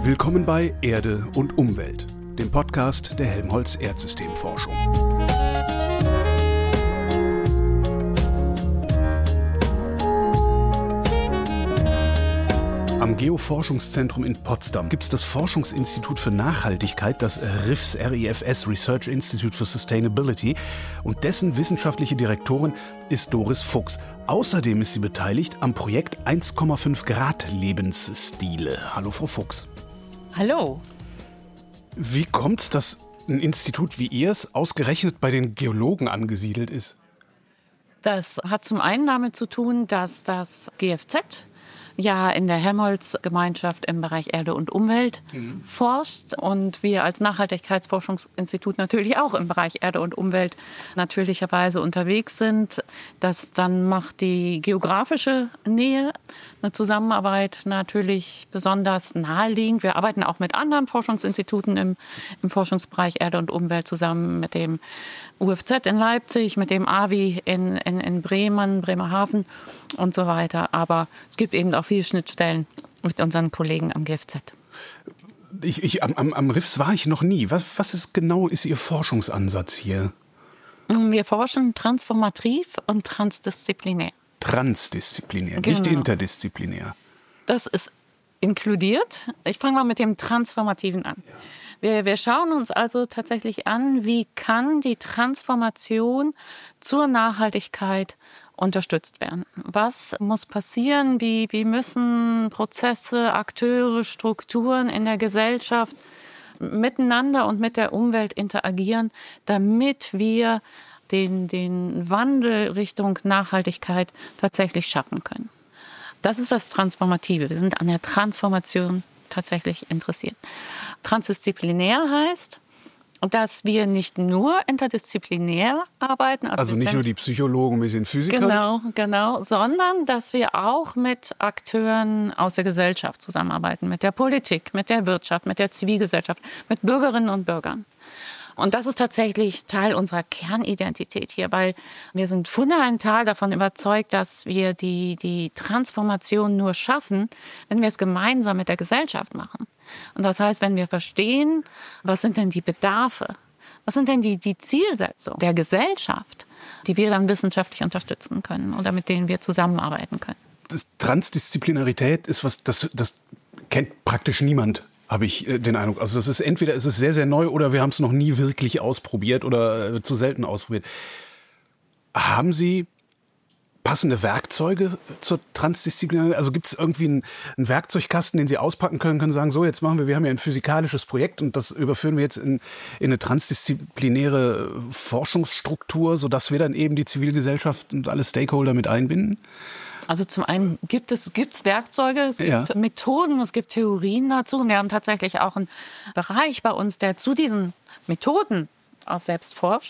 Willkommen bei Erde und Umwelt, dem Podcast der Helmholtz Erdsystemforschung. Am Geoforschungszentrum in Potsdam gibt es das Forschungsinstitut für Nachhaltigkeit, das RIFS, Research Institute for Sustainability, und dessen wissenschaftliche Direktorin ist Doris Fuchs. Außerdem ist sie beteiligt am Projekt 1,5 Grad Lebensstile. Hallo Frau Fuchs. Hallo. Wie kommt es, dass ein Institut wie Ihres ausgerechnet bei den Geologen angesiedelt ist? Das hat zum einen damit zu tun, dass das GFZ ja in der Helmholtz-Gemeinschaft im Bereich Erde und Umwelt forscht und wir als Nachhaltigkeitsforschungsinstitut natürlich auch im Bereich Erde und Umwelt natürlicherweise unterwegs sind. Das dann macht die geografische Nähe, eine Zusammenarbeit natürlich besonders naheliegend. Wir arbeiten auch mit anderen Forschungsinstituten im Forschungsbereich Erde und Umwelt zusammen, mit dem UFZ in Leipzig, mit dem AWI in Bremen, Bremerhaven und so weiter. Aber es gibt eben auch viele Schnittstellen mit unseren Kollegen am GFZ. Am RIFS war ich noch nie. Was ist genau Ihr Forschungsansatz hier? Wir forschen transformativ und transdisziplinär. Transdisziplinär, genau. Nicht interdisziplinär. Das ist inkludiert. Ich fange mal mit dem Transformativen an. Wir schauen uns also tatsächlich an, wie kann die Transformation zur Nachhaltigkeit unterstützt werden. Was muss passieren? Wie müssen Prozesse, Akteure, Strukturen in der Gesellschaft miteinander und mit der Umwelt interagieren, damit wir den Wandel Richtung Nachhaltigkeit tatsächlich schaffen können? Das ist das Transformative. Wir sind an der Transformation tatsächlich interessiert. Transdisziplinär heißt, dass wir nicht nur interdisziplinär arbeiten. Also nicht nur die Psychologen, wir sind Physiker. Genau, sondern dass wir auch mit Akteuren aus der Gesellschaft zusammenarbeiten, mit der Politik, mit der Wirtschaft, mit der Zivilgesellschaft, mit Bürgerinnen und Bürgern. Und das ist tatsächlich Teil unserer Kernidentität hier, weil wir sind fundamental davon überzeugt, dass wir die Transformation nur schaffen, wenn wir es gemeinsam mit der Gesellschaft machen. Und das heißt, wenn wir verstehen, was sind denn die Bedarfe, was sind denn die Zielsetzungen der Gesellschaft, die wir dann wissenschaftlich unterstützen können oder mit denen wir zusammenarbeiten können. Transdisziplinarität ist was, das kennt praktisch niemand. Habe ich den Eindruck. Also das ist entweder ist es sehr, sehr neu oder wir haben es noch nie wirklich ausprobiert oder zu selten ausprobiert. Haben Sie passende Werkzeuge zur Transdisziplinarität? Also gibt es irgendwie einen Werkzeugkasten, den Sie auspacken können sagen, so jetzt machen wir haben ja ein physikalisches Projekt und das überführen wir jetzt in eine transdisziplinäre Forschungsstruktur, sodass wir dann eben die Zivilgesellschaft und alle Stakeholder mit einbinden? Also zum einen gibt's Werkzeuge, es gibt Methoden, es gibt Theorien dazu. Wir haben tatsächlich auch einen Bereich bei uns, der zu diesen Methoden auch selbst forscht.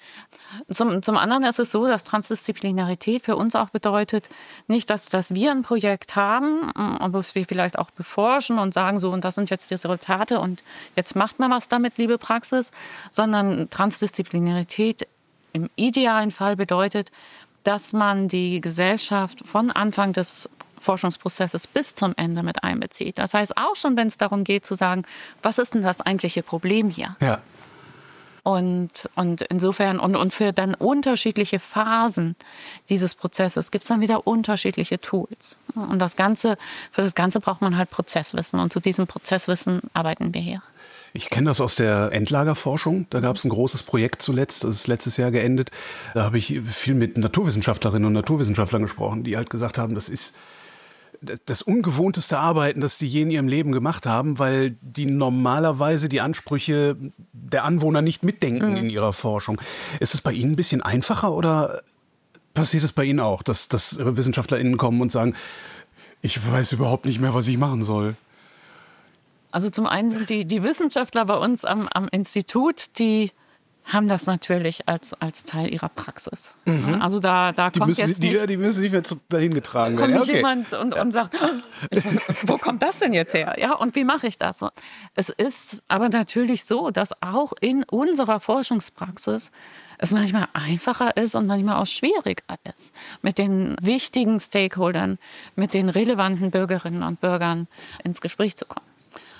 Zum anderen ist es so, dass Transdisziplinarität für uns auch bedeutet, nicht, dass wir ein Projekt haben, wo wir vielleicht auch beforschen und sagen so, und das sind jetzt die Resultate und jetzt macht man was damit, liebe Praxis, sondern Transdisziplinarität im idealen Fall bedeutet, dass man die Gesellschaft von Anfang des Forschungsprozesses bis zum Ende mit einbezieht. Das heißt, auch schon, wenn es darum geht zu sagen, was ist denn das eigentliche Problem hier? Ja. Und insofern, und für dann unterschiedliche Phasen dieses Prozesses gibt es dann wieder unterschiedliche Tools. Und für das Ganze braucht man halt Prozesswissen. Und zu diesem Prozesswissen arbeiten wir hier. Ich kenne das aus der Endlagerforschung. Da gab es ein großes Projekt zuletzt, das ist letztes Jahr geendet. Da habe ich viel mit Naturwissenschaftlerinnen und Naturwissenschaftlern gesprochen, die halt gesagt haben, das ist das ungewohnteste Arbeiten, das die je in ihrem Leben gemacht haben, weil die normalerweise die Ansprüche der Anwohner nicht mitdenken in ihrer Forschung. Ist es bei Ihnen ein bisschen einfacher oder passiert es bei Ihnen auch, dass WissenschaftlerInnen kommen und sagen, ich weiß überhaupt nicht mehr, was ich machen soll? Also zum einen sind die Wissenschaftler bei uns am Institut, die haben das natürlich als Teil ihrer Praxis. Also da kommt jetzt nicht... Die müssen nicht mehr dahin getragen werden. Da kommt jemand und sagt, wo kommt das denn jetzt her? Ja, und wie mache ich das? Es ist aber natürlich so, dass auch in unserer Forschungspraxis es manchmal einfacher ist und manchmal auch schwieriger ist, mit den wichtigen Stakeholdern, mit den relevanten Bürgerinnen und Bürgern ins Gespräch zu kommen.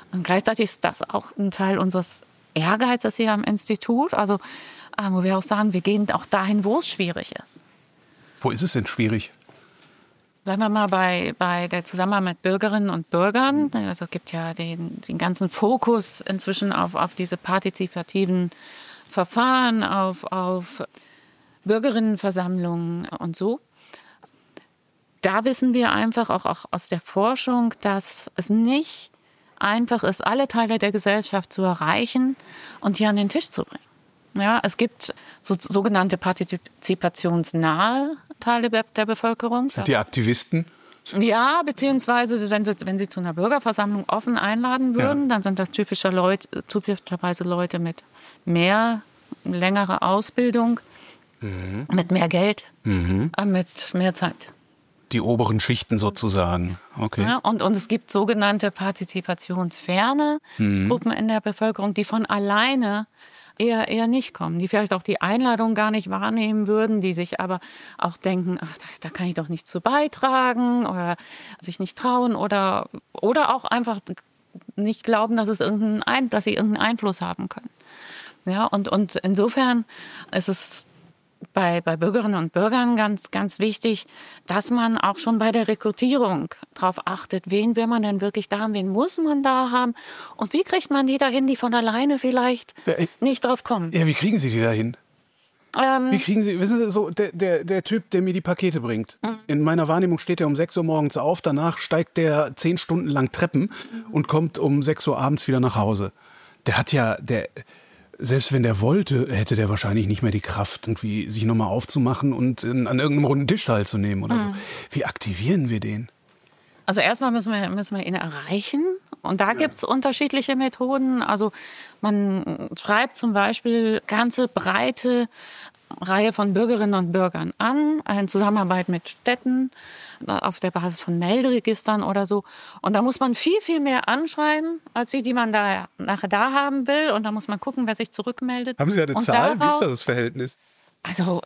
Und gleichzeitig ist das auch ein Teil unseres Ehrgeizes hier am Institut. Also, wo wir auch sagen, wir gehen auch dahin, wo es schwierig ist. Wo ist es denn schwierig? Bleiben wir mal bei der Zusammenarbeit mit Bürgerinnen und Bürgern. Also es gibt ja den ganzen Fokus inzwischen auf diese partizipativen Verfahren, auf Bürgerinnenversammlungen und so. Da wissen wir einfach auch aus der Forschung, dass es nicht einfach ist, alle Teile der Gesellschaft zu erreichen und hier an den Tisch zu bringen. Ja, es gibt sogenannte partizipationsnahe Teile der Bevölkerung. Sind die Aktivisten? Ja, beziehungsweise wenn Sie zu einer Bürgerversammlung offen einladen würden, dann sind das typischerweise Leute mit längerer Ausbildung, mit mehr Geld, mit mehr Zeit. Die oberen Schichten sozusagen. Okay. Ja, und es gibt sogenannte partizipationsferne Gruppen in der Bevölkerung, die von alleine eher nicht kommen, die vielleicht auch die Einladung gar nicht wahrnehmen würden, die sich aber auch denken, ach, da kann ich doch nichts zu beitragen oder sich nicht trauen oder auch einfach nicht glauben, dass sie irgendeinen Einfluss haben können. Ja, und insofern ist es bei Bürgerinnen und Bürgern ganz, ganz wichtig, dass man auch schon bei der Rekrutierung darauf achtet, wen will man denn wirklich da haben, wen muss man da haben und wie kriegt man die dahin, die von alleine vielleicht nicht drauf kommen. Ja, wie kriegen Sie die dahin? Wie kriegen Sie, wissen Sie, so der Typ, der mir die Pakete bringt. In meiner Wahrnehmung steht er um 6 Uhr morgens auf, danach steigt der 10 Stunden lang Treppen und kommt um 6 Uhr abends wieder nach Hause. Selbst wenn der wollte, hätte der wahrscheinlich nicht mehr die Kraft, irgendwie sich nochmal aufzumachen und an irgendeinem runden Tisch teilzunehmen oder so. Wie aktivieren wir den? Also erstmal müssen wir ihn erreichen. Und da gibt es unterschiedliche Methoden. Also man schreibt zum Beispiel ganze breite Reihe von Bürgerinnen und Bürgern an, in Zusammenarbeit mit Städten, auf der Basis von Melderegistern oder so. Und da muss man viel, viel mehr anschreiben, als die man da nachher da haben will. Und da muss man gucken, wer sich zurückmeldet. Haben Sie eine Zahl? Wie ist das Verhältnis? Also,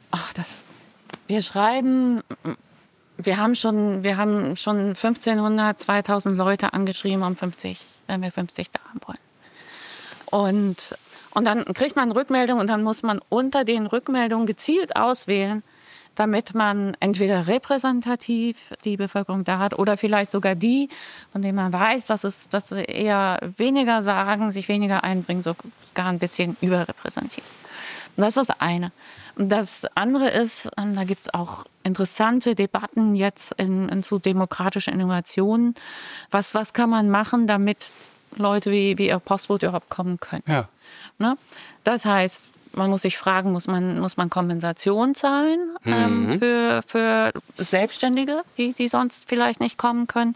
wir haben schon 1500, 2000 Leute angeschrieben, wenn wir 50 da haben wollen. Und dann kriegt man Rückmeldungen und dann muss man unter den Rückmeldungen gezielt auswählen, damit man entweder repräsentativ die Bevölkerung da hat oder vielleicht sogar die, von denen man weiß, dass sie eher weniger sagen, sich weniger einbringen, sogar ein bisschen überrepräsentiert. Und das ist das eine. Und das andere ist, da gibt es auch interessante Debatten jetzt zu demokratischen Innovationen. Was kann man machen, damit Leute wie Ihr Postbote überhaupt kommen können? Ja. Ne? Das heißt, man muss sich fragen, muss man Kompensation zahlen für Selbstständige, die sonst vielleicht nicht kommen können?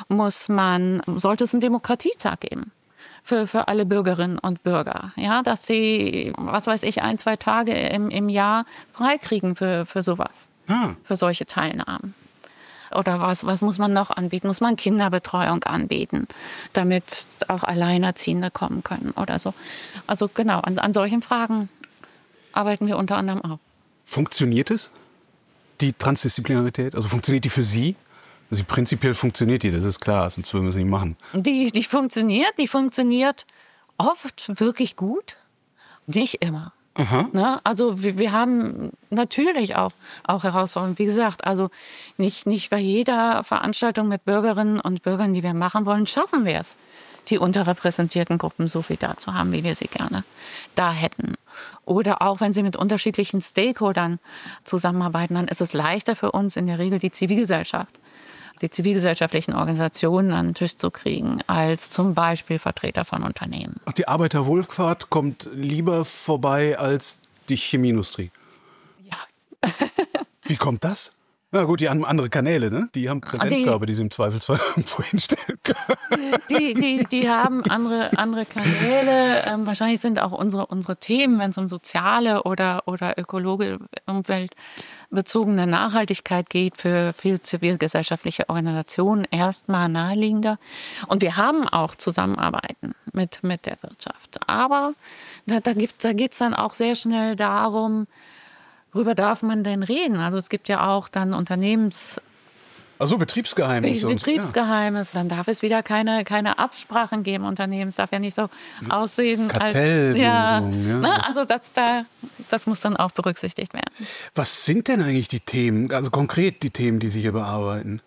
Sollte es einen Demokratietag geben für alle Bürgerinnen und Bürger? Ja, dass sie, 1, 2 Tage im Jahr freikriegen für sowas, für solche Teilnahmen. Oder was muss man noch anbieten? Muss man Kinderbetreuung anbieten, damit auch Alleinerziehende kommen können oder so? Also genau, an solchen Fragen arbeiten wir unter anderem auch. Funktioniert es, die Transdisziplinarität? Also funktioniert die für Sie? Also prinzipiell funktioniert die, das ist klar, sonst würden wir es nicht machen. Die funktioniert oft wirklich gut, nicht immer. Ne? Also wir haben natürlich auch Herausforderungen. Wie gesagt, also nicht bei jeder Veranstaltung mit Bürgerinnen und Bürgern, die wir machen wollen, schaffen wir es, die unterrepräsentierten Gruppen so viel da zu haben, wie wir sie gerne da hätten. Oder auch, wenn sie mit unterschiedlichen Stakeholdern zusammenarbeiten, dann ist es leichter für uns in der Regel die zivilgesellschaftlichen Organisationen an den Tisch zu kriegen, als zum Beispiel Vertreter von Unternehmen. Ach, die Arbeiterwohlfahrt kommt lieber vorbei als die Chemieindustrie? Ja. Wie kommt das? Na gut, die haben andere Kanäle, ne? Die haben Präsentkörper, die sie im Zweifelsfall irgendwo hinstellen können. Die haben andere Kanäle. Wahrscheinlich sind auch unsere Themen, wenn es um soziale oder ökologische, umweltbezogene Nachhaltigkeit geht, für viele zivilgesellschaftliche Organisationen erstmal naheliegender. Und wir haben auch Zusammenarbeiten mit der Wirtschaft. Aber da geht es dann auch sehr schnell darum, worüber darf man denn reden? Also es gibt ja auch dann Unternehmensvertreter Also Betriebsgeheimnis. Betriebsgeheimnis, dann darf es wieder keine Absprachen geben. Unternehmen, es darf ja nicht so aussehen. Kartellbildung. Also das muss dann auch berücksichtigt werden. Was sind denn eigentlich die Themen, also konkret die Themen, die Sie hier bearbeiten?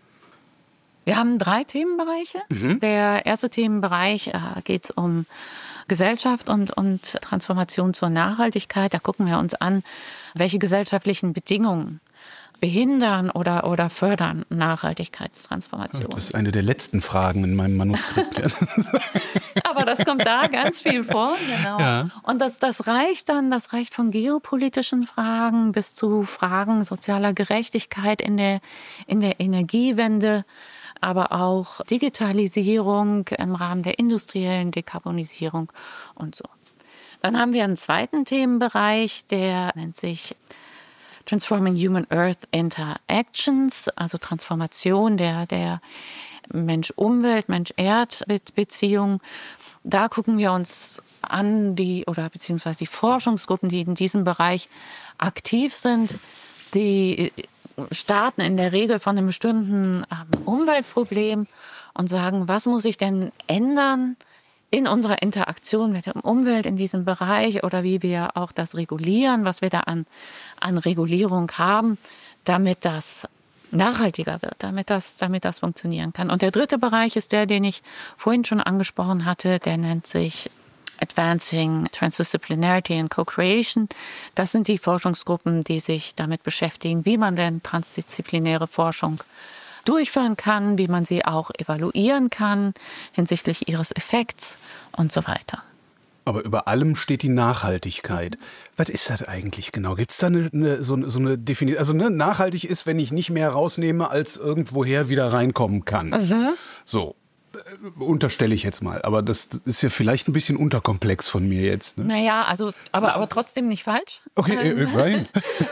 Wir haben 3 Themenbereiche. Der erste Themenbereich geht um Gesellschaft und Transformation zur Nachhaltigkeit. Da gucken wir uns an, welche gesellschaftlichen Bedingungen behindern oder fördern Nachhaltigkeitstransformation. Das ist eine der letzten Fragen in meinem Manuskript. Aber das kommt da ganz viel vor. Genau. Ja. Und das reicht von geopolitischen Fragen bis zu Fragen sozialer Gerechtigkeit in der Energiewende, aber auch Digitalisierung im Rahmen der industriellen Dekarbonisierung und so. Dann haben wir einen zweiten Themenbereich, der nennt sich Transforming Human Earth Interactions, also Transformation der Mensch-Umwelt, Mensch-Erd-Beziehung. Da gucken wir uns an, beziehungsweise die Forschungsgruppen, die in diesem Bereich aktiv sind, die starten in der Regel von einem bestimmten Umweltproblem und sagen, was muss sich denn ändern in unserer Interaktion mit der Umwelt in diesem Bereich oder wie wir auch das regulieren, was wir da an Regulierung haben, damit das nachhaltiger wird, damit das funktionieren kann. Und der dritte Bereich ist der, den ich vorhin schon angesprochen hatte, der nennt sich Advancing Transdisciplinarity and Co-Creation. Das sind die Forschungsgruppen, die sich damit beschäftigen, wie man denn transdisziplinäre Forschung durchführen kann, wie man sie auch evaluieren kann hinsichtlich ihres Effekts und so weiter. Aber über allem steht die Nachhaltigkeit. Was ist das eigentlich genau? Gibt es da so eine Definition? Also nachhaltig ist, wenn ich nicht mehr rausnehme, als irgendwoher wieder reinkommen kann. So. Unterstelle ich jetzt mal, aber das ist ja vielleicht ein bisschen unterkomplex von mir jetzt. Ne? Naja, also, aber trotzdem nicht falsch. Okay, rein.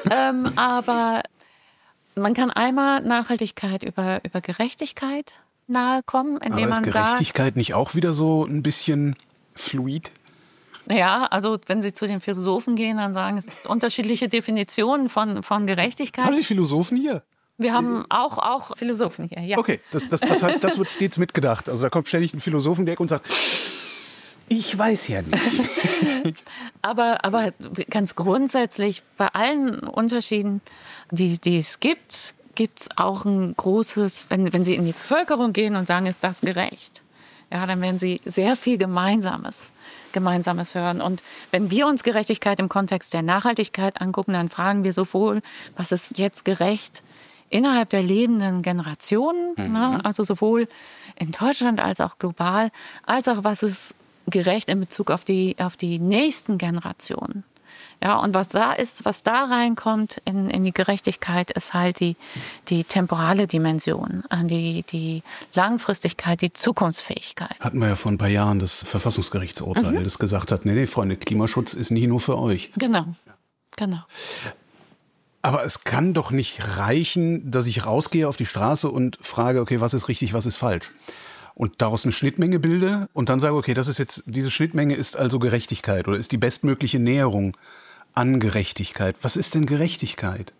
Aber man kann einmal Nachhaltigkeit über Gerechtigkeit nahe kommen, indem man sagt... ist Gerechtigkeit nicht auch wieder so ein bisschen fluid? Ja, also wenn Sie zu den Philosophen gehen, dann sagen es unterschiedliche Definitionen von Gerechtigkeit. Haben Sie Philosophen hier? Wir haben auch Philosophen hier, ja. Okay, das heißt, das wird stets mitgedacht. Also da kommt ständig ein Philosoph und sagt, ich weiß ja nicht. aber ganz grundsätzlich, bei allen Unterschieden, die es gibt, gibt es auch ein großes, wenn Sie in die Bevölkerung gehen und sagen, ist das gerecht? Ja, dann werden Sie sehr viel Gemeinsames hören. Und wenn wir uns Gerechtigkeit im Kontext der Nachhaltigkeit angucken, dann fragen wir sowohl, was ist jetzt gerecht innerhalb der lebenden Generationen, also sowohl in Deutschland als auch global, als auch was ist gerecht in Bezug auf die nächsten Generationen. Ja, und was da reinkommt in die Gerechtigkeit, ist halt die temporale Dimension, die Langfristigkeit, die Zukunftsfähigkeit. Hatten wir ja vor ein paar Jahren das Verfassungsgerichtsurteil, das gesagt hat, nee, Freunde, Klimaschutz ist nicht nur für euch. Genau. Aber es kann doch nicht reichen, dass ich rausgehe auf die Straße und frage, okay, was ist richtig, was ist falsch? Und daraus eine Schnittmenge bilde und dann sage, okay, diese Schnittmenge ist also Gerechtigkeit oder ist die bestmögliche Näherung an Gerechtigkeit. Was ist denn Gerechtigkeit?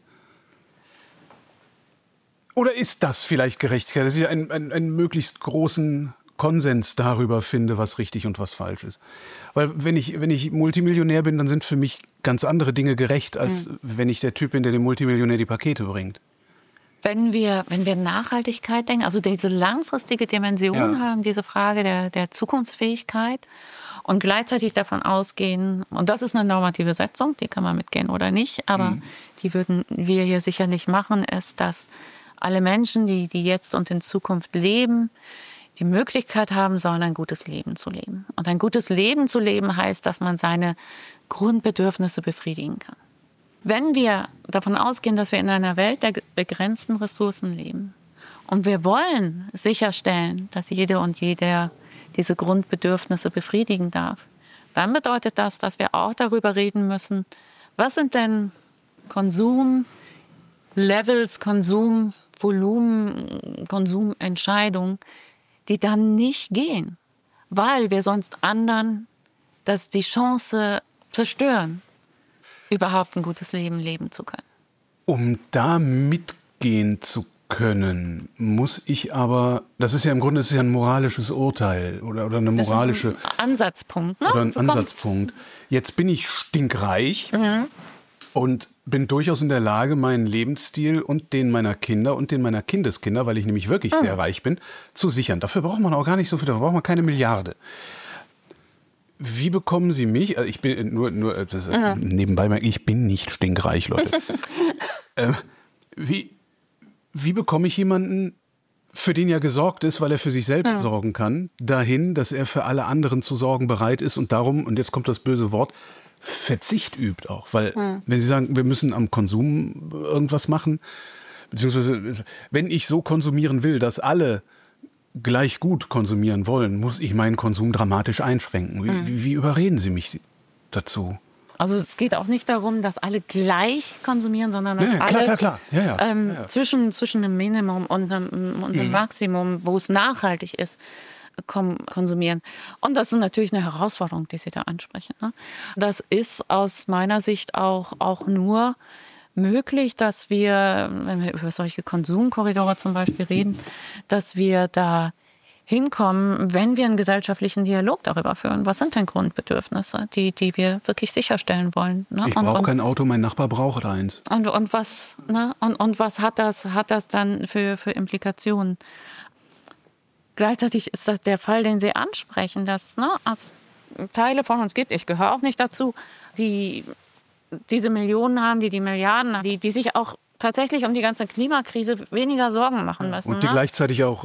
Oder ist das vielleicht Gerechtigkeit, dass ich einen möglichst großen Konsens darüber finde, was richtig und was falsch ist? Weil wenn ich Multimillionär bin, dann sind für mich ganz andere Dinge gerecht, als wenn ich der Typ bin, der dem Multimillionär die Pakete bringt. Wenn wir Nachhaltigkeit denken, also diese langfristige Dimension haben, diese Frage der Zukunftsfähigkeit und gleichzeitig davon ausgehen, und das ist eine normative Setzung, die kann man mitgehen oder nicht, aber die würden wir hier sicherlich machen, ist, dass alle Menschen, die jetzt und in Zukunft leben, die Möglichkeit haben sollen, ein gutes Leben zu leben. Und ein gutes Leben zu leben heißt, dass man seine Grundbedürfnisse befriedigen kann. Wenn wir davon ausgehen, dass wir in einer Welt der begrenzten Ressourcen leben und wir wollen sicherstellen, dass jede und jeder diese Grundbedürfnisse befriedigen darf, dann bedeutet das, dass wir auch darüber reden müssen, was sind denn Konsumlevels, Konsumvolumen, Konsumentscheidungen, die dann nicht gehen, weil wir sonst anderen die Chance zerstören, überhaupt ein gutes Leben leben zu können. Um da mitgehen zu können, muss ich aber, das ist ja im Grunde das ist ja ein moralisches Urteil oder eine moralische... Das ist ein Ansatzpunkt. Ne? Oder ein Ansatzpunkt. Jetzt bin ich stinkreich und bin durchaus in der Lage, meinen Lebensstil und den meiner Kinder und den meiner Kindeskinder, weil ich nämlich wirklich sehr reich bin, zu sichern. Dafür braucht man auch gar nicht so viel, dafür braucht man keine Milliarde. Wie bekommen Sie mich? Ich bin nur nebenbei, ich bin nicht stinkreich, Leute. Wie bekomme ich jemanden, für den ja gesorgt ist, weil er für sich selbst sorgen kann, dahin, dass er für alle anderen zu sorgen bereit ist und darum, und jetzt kommt das böse Wort, Verzicht übt auch. Weil wenn Sie sagen, wir müssen am Konsum irgendwas machen, beziehungsweise wenn ich so konsumieren will, dass alle gleich gut konsumieren wollen, muss ich meinen Konsum dramatisch einschränken. Wie überreden Sie mich dazu? Also es geht auch nicht darum, dass alle gleich konsumieren, sondern dass alle klar. Ja. Zwischen einem Minimum und einem Maximum, wo es nachhaltig ist, konsumieren. Und das ist natürlich eine Herausforderung, die Sie da ansprechen. Ne? Das ist aus meiner Sicht auch nur möglich, dass wir, wenn wir über solche Konsumkorridore zum Beispiel reden, dass wir da hinkommen, wenn wir einen gesellschaftlichen Dialog darüber führen. Was sind denn Grundbedürfnisse, die wir wirklich sicherstellen wollen? Ne? Ich brauche kein Auto, mein Nachbar braucht eins. Und was, ne? und was hat das dann für Implikationen? Gleichzeitig ist das der Fall, den Sie ansprechen, dass als Teile von uns gibt, ich gehöre auch nicht dazu, die diese Millionen haben, die Milliarden haben, die sich auch tatsächlich um die ganze Klimakrise weniger Sorgen machen müssen. Und die gleichzeitig auch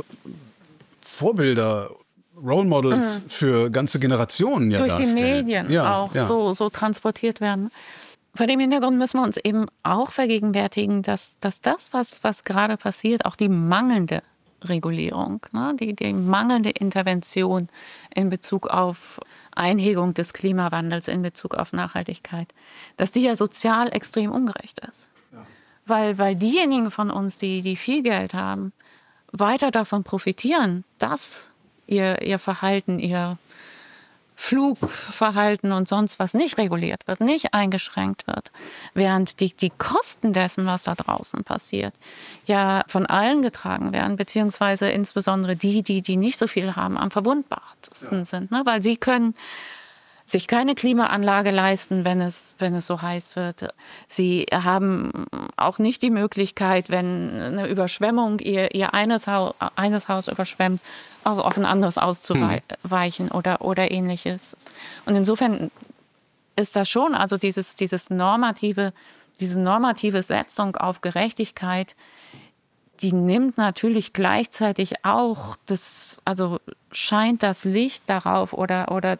Vorbilder, Role Models für ganze Generationen durch die Medien auch so transportiert werden. Vor dem Hintergrund müssen wir uns eben auch vergegenwärtigen, dass das, was gerade passiert, auch die mangelnde Regulierung, ne, die mangelnde Intervention in Bezug auf Einhegung des Klimawandels, in Bezug auf Nachhaltigkeit, dass die ja sozial extrem ungerecht ist. Ja. Weil diejenigen von uns, die viel Geld haben, weiter davon profitieren, dass ihr Verhalten, ihr Flugverhalten und sonst was nicht reguliert wird, nicht eingeschränkt wird, während die Kosten dessen, was da draußen passiert, ja von allen getragen werden, beziehungsweise insbesondere die nicht so viel haben, am verwundbarsten sind, ne? Weil sie können sich keine Klimaanlage leisten, wenn es so heiß wird. Sie haben auch nicht die Möglichkeit, wenn eine Überschwemmung ihr eines Haus überschwemmt, auf ein anderes auszuweichen oder Ähnliches. Und insofern ist das schon, also diese normative Setzung auf Gerechtigkeit, die nimmt natürlich gleichzeitig auch scheint das Licht darauf oder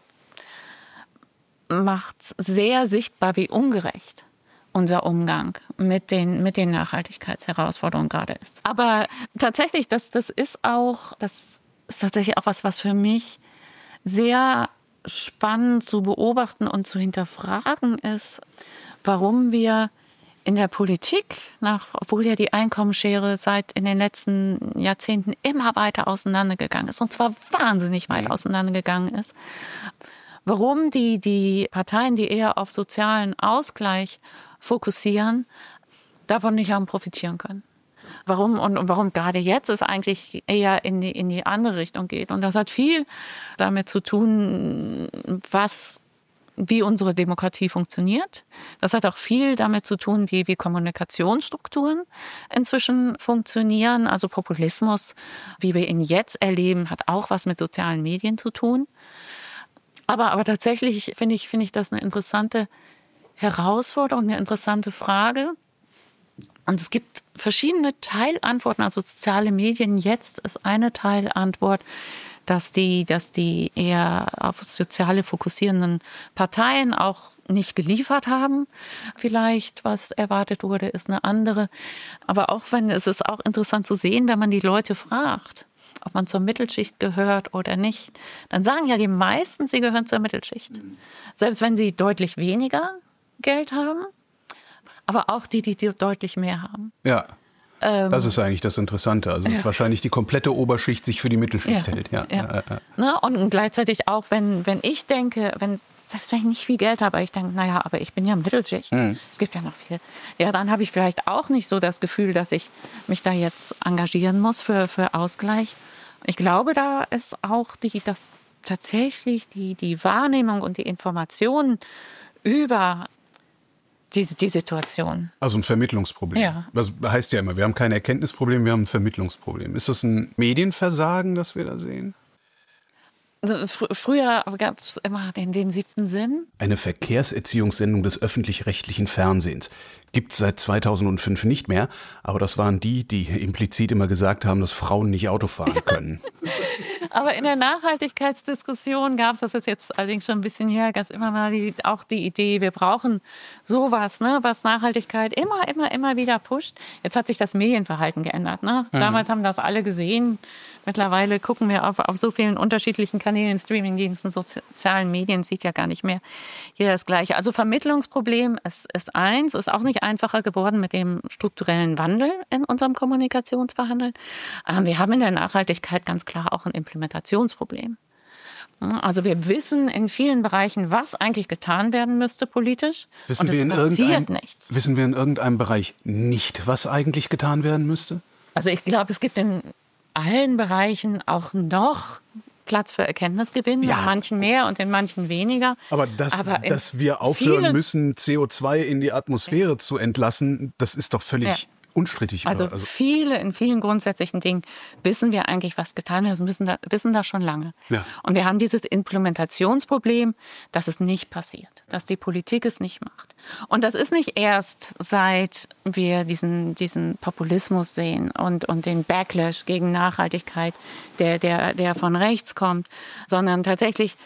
macht sehr sichtbar, wie ungerecht unser Umgang mit den Nachhaltigkeitsherausforderungen gerade ist. Aber tatsächlich, das ist tatsächlich auch was für mich sehr spannend zu beobachten und zu hinterfragen ist, warum wir in der Politik, obwohl ja die Einkommensschere in den letzten Jahrzehnten immer weiter auseinandergegangen ist, und zwar wahnsinnig weit auseinandergegangen ist, warum die Parteien, die eher auf sozialen Ausgleich fokussieren, davon nicht haben profitieren können. Warum und warum gerade jetzt es eigentlich eher in die andere Richtung geht. Und das hat viel damit zu tun, wie unsere Demokratie funktioniert. Das hat auch viel damit zu tun, wie Kommunikationsstrukturen inzwischen funktionieren. Also Populismus, wie wir ihn jetzt erleben, hat auch was mit sozialen Medien zu tun. Aber tatsächlich finde ich das eine interessante Herausforderung, eine interessante Frage. Und es gibt verschiedene Teilantworten. Also soziale Medien jetzt ist eine Teilantwort, dass die eher auf Soziale fokussierenden Parteien auch nicht geliefert haben. Vielleicht, was erwartet wurde, ist eine andere. Aber es ist auch interessant zu sehen, wenn man die Leute fragt, ob man zur Mittelschicht gehört oder nicht, dann sagen ja die meisten, sie gehören zur Mittelschicht. Selbst wenn sie deutlich weniger Geld haben, aber auch die deutlich mehr haben. Ja. Das ist eigentlich das Interessante. Also es ist wahrscheinlich die komplette Oberschicht sich für die Mittelschicht hält. Ne? Und gleichzeitig auch, wenn ich denke, selbst wenn ich nicht viel Geld habe, ich denke, naja, aber ich bin ja Mittelschicht. Es gibt ja noch viel. Ja, dann habe ich vielleicht auch nicht so das Gefühl, dass ich mich da jetzt engagieren muss für Ausgleich. Ich glaube, da ist auch tatsächlich die Wahrnehmung und die Information über die Situation. Also ein Vermittlungsproblem. Ja. Das heißt ja immer, wir haben kein Erkenntnisproblem, wir haben ein Vermittlungsproblem. Ist das ein Medienversagen, das wir da sehen? Also früher gab es immer den 7. Sinn. Eine Verkehrserziehungssendung des öffentlich-rechtlichen Fernsehens gibt es seit 2005 nicht mehr. Aber das waren die implizit immer gesagt haben, dass Frauen nicht Auto fahren können. Aber in der Nachhaltigkeitsdiskussion gab es, das ist jetzt allerdings schon ein bisschen her, gab es immer mal auch die Idee, wir brauchen sowas, ne, was Nachhaltigkeit immer wieder pusht. Jetzt hat sich das Medienverhalten geändert. Ne? Damals haben das alle gesehen. Mittlerweile gucken wir auf so vielen unterschiedlichen Kanälen, Streamingdiensten, sozialen Medien, sieht ja gar nicht mehr jeder das Gleiche. Also Vermittlungsproblem ist eins, ist auch nicht einfacher geworden mit dem strukturellen Wandel in unserem Kommunikationsverhandeln. Wir haben in der Nachhaltigkeit ganz klar auch ein Implementationsproblem. Also wir wissen in vielen Bereichen, was eigentlich getan werden müsste politisch. Und es passiert nichts. Wissen wir in irgendeinem Bereich nicht, was eigentlich getan werden müsste? Also ich glaube, es gibt in allen Bereichen auch noch Platz für Erkenntnisgewinn, in manchen mehr und in manchen weniger. Aber dass wir aufhören müssen, CO2 in die Atmosphäre zu entlassen, das ist doch völlig unstrittig. Also in vielen grundsätzlichen Dingen wissen wir eigentlich, was getan wird. Wir wissen das schon lange. Ja. Und wir haben dieses Implementationsproblem, dass es nicht passiert, dass die Politik es nicht macht. Und das ist nicht erst, seit wir diesen Populismus sehen und den Backlash gegen Nachhaltigkeit, der von rechts kommt, sondern tatsächlich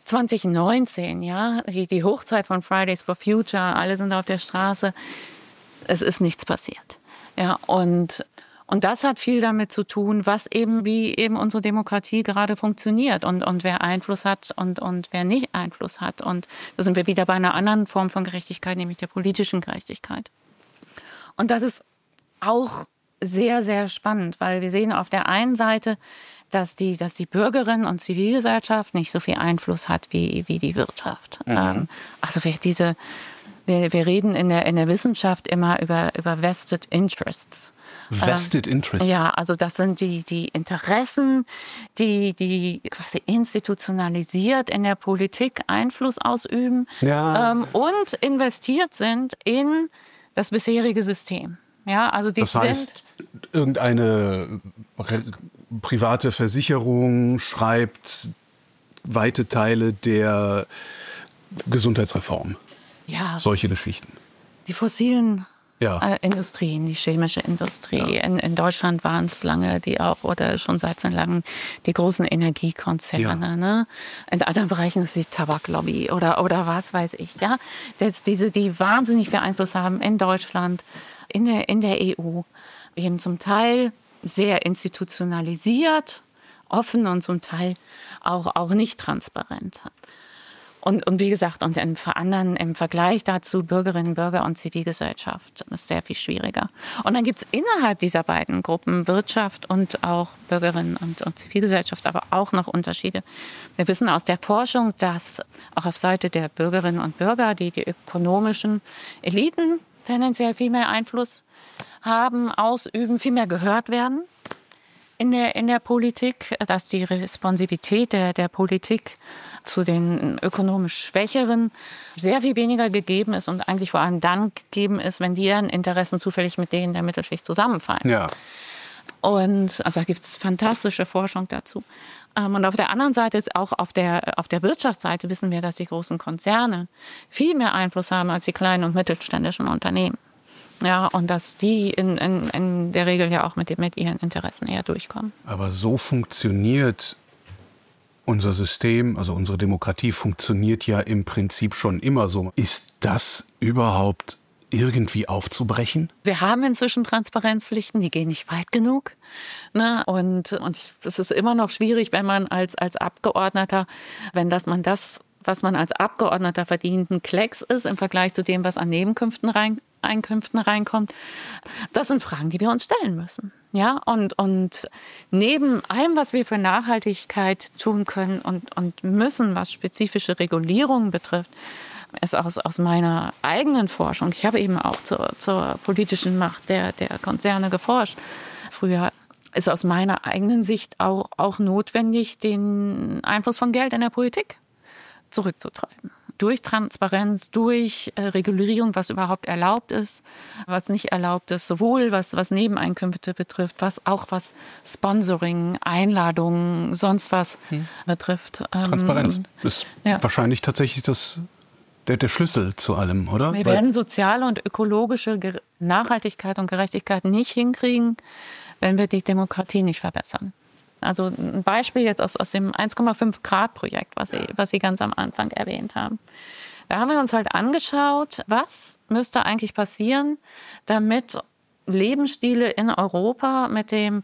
2019, die Hochzeit von Fridays for Future, alle sind auf der Straße, es ist nichts passiert. Ja, und das hat viel damit zu tun, wie eben unsere Demokratie gerade funktioniert und wer Einfluss hat und wer nicht Einfluss hat. Und da sind wir wieder bei einer anderen Form von Gerechtigkeit, nämlich der politischen Gerechtigkeit. Und das ist auch sehr, sehr spannend, weil wir sehen auf der einen Seite, dass die Bürgerin und Zivilgesellschaft nicht so viel Einfluss hat wie die Wirtschaft. Also wir reden in der Wissenschaft immer über Vested Interests. Vested Interests? Ja, also das sind die Interessen, die quasi institutionalisiert in der Politik Einfluss ausüben und investiert sind in das bisherige System. Ja, also das heißt, irgendeine private Versicherung schreibt weite Teile der Gesundheitsreform. Ja. Solche Geschichten. Die fossilen Industrien, die chemische Industrie. Ja. In Deutschland waren es lange oder schon seit langem die großen Energiekonzerne. Ja. Ne? In anderen Bereichen ist es die Tabaklobby oder was weiß ich. Ja? Die wahnsinnig viel Einfluss haben in Deutschland, in der EU. Eben zum Teil sehr institutionalisiert, offen und zum Teil auch nicht transparent. Und wie gesagt, und im Vergleich dazu Bürgerinnen, Bürger und Zivilgesellschaft ist sehr viel schwieriger. Und dann gibt es innerhalb dieser beiden Gruppen, Wirtschaft und auch Bürgerinnen und Zivilgesellschaft, aber auch noch Unterschiede. Wir wissen aus der Forschung, dass auch auf Seite der Bürgerinnen und Bürger die ökonomischen Eliten tendenziell viel mehr Einfluss haben, ausüben, viel mehr gehört werden in der Politik, dass die Responsivität der Politik zu den ökonomisch Schwächeren sehr viel weniger gegeben ist und eigentlich vor allem dann gegeben ist, wenn deren Interessen zufällig mit denen der Mittelschicht zusammenfallen. Ja. Und also da gibt es fantastische Forschung dazu. Und auf der anderen Seite ist auch auf der Wirtschaftsseite wissen wir, dass die großen Konzerne viel mehr Einfluss haben als die kleinen und mittelständischen Unternehmen. Ja, und dass die in der Regel ja auch mit ihren Interessen eher durchkommen. Aber so funktioniert unser System, also unsere Demokratie funktioniert ja im Prinzip schon immer so. Ist das überhaupt irgendwie aufzubrechen? Wir haben inzwischen Transparenzpflichten, die gehen nicht weit genug. Ne? Und es ist immer noch schwierig, wenn man als Abgeordneter, was man als Abgeordneter verdient, ein Klecks ist im Vergleich zu dem, was an Nebenkünften Einkünften reinkommt. Das sind Fragen, die wir uns stellen müssen. Ja, und neben allem, was wir für Nachhaltigkeit tun können und müssen, was spezifische Regulierungen betrifft, ist aus meiner eigenen Forschung, ich habe eben auch zur politischen Macht der Konzerne geforscht, früher ist aus meiner eigenen Sicht auch notwendig, den Einfluss von Geld in der Politik zurückzutreiben. Durch Transparenz, durch Regulierung, was überhaupt erlaubt ist, was nicht erlaubt ist, sowohl was Nebeneinkünfte betrifft, was Sponsoring, Einladungen, sonst was betrifft. Transparenz ist wahrscheinlich tatsächlich der Schlüssel zu allem, oder? Wir werden soziale und ökologische Nachhaltigkeit und Gerechtigkeit nicht hinkriegen, wenn wir die Demokratie nicht verbessern. Also ein Beispiel jetzt aus dem 1,5 Grad Projekt, was Sie ganz am Anfang erwähnt haben. Da haben wir uns halt angeschaut, was müsste eigentlich passieren, damit Lebensstile in Europa mit dem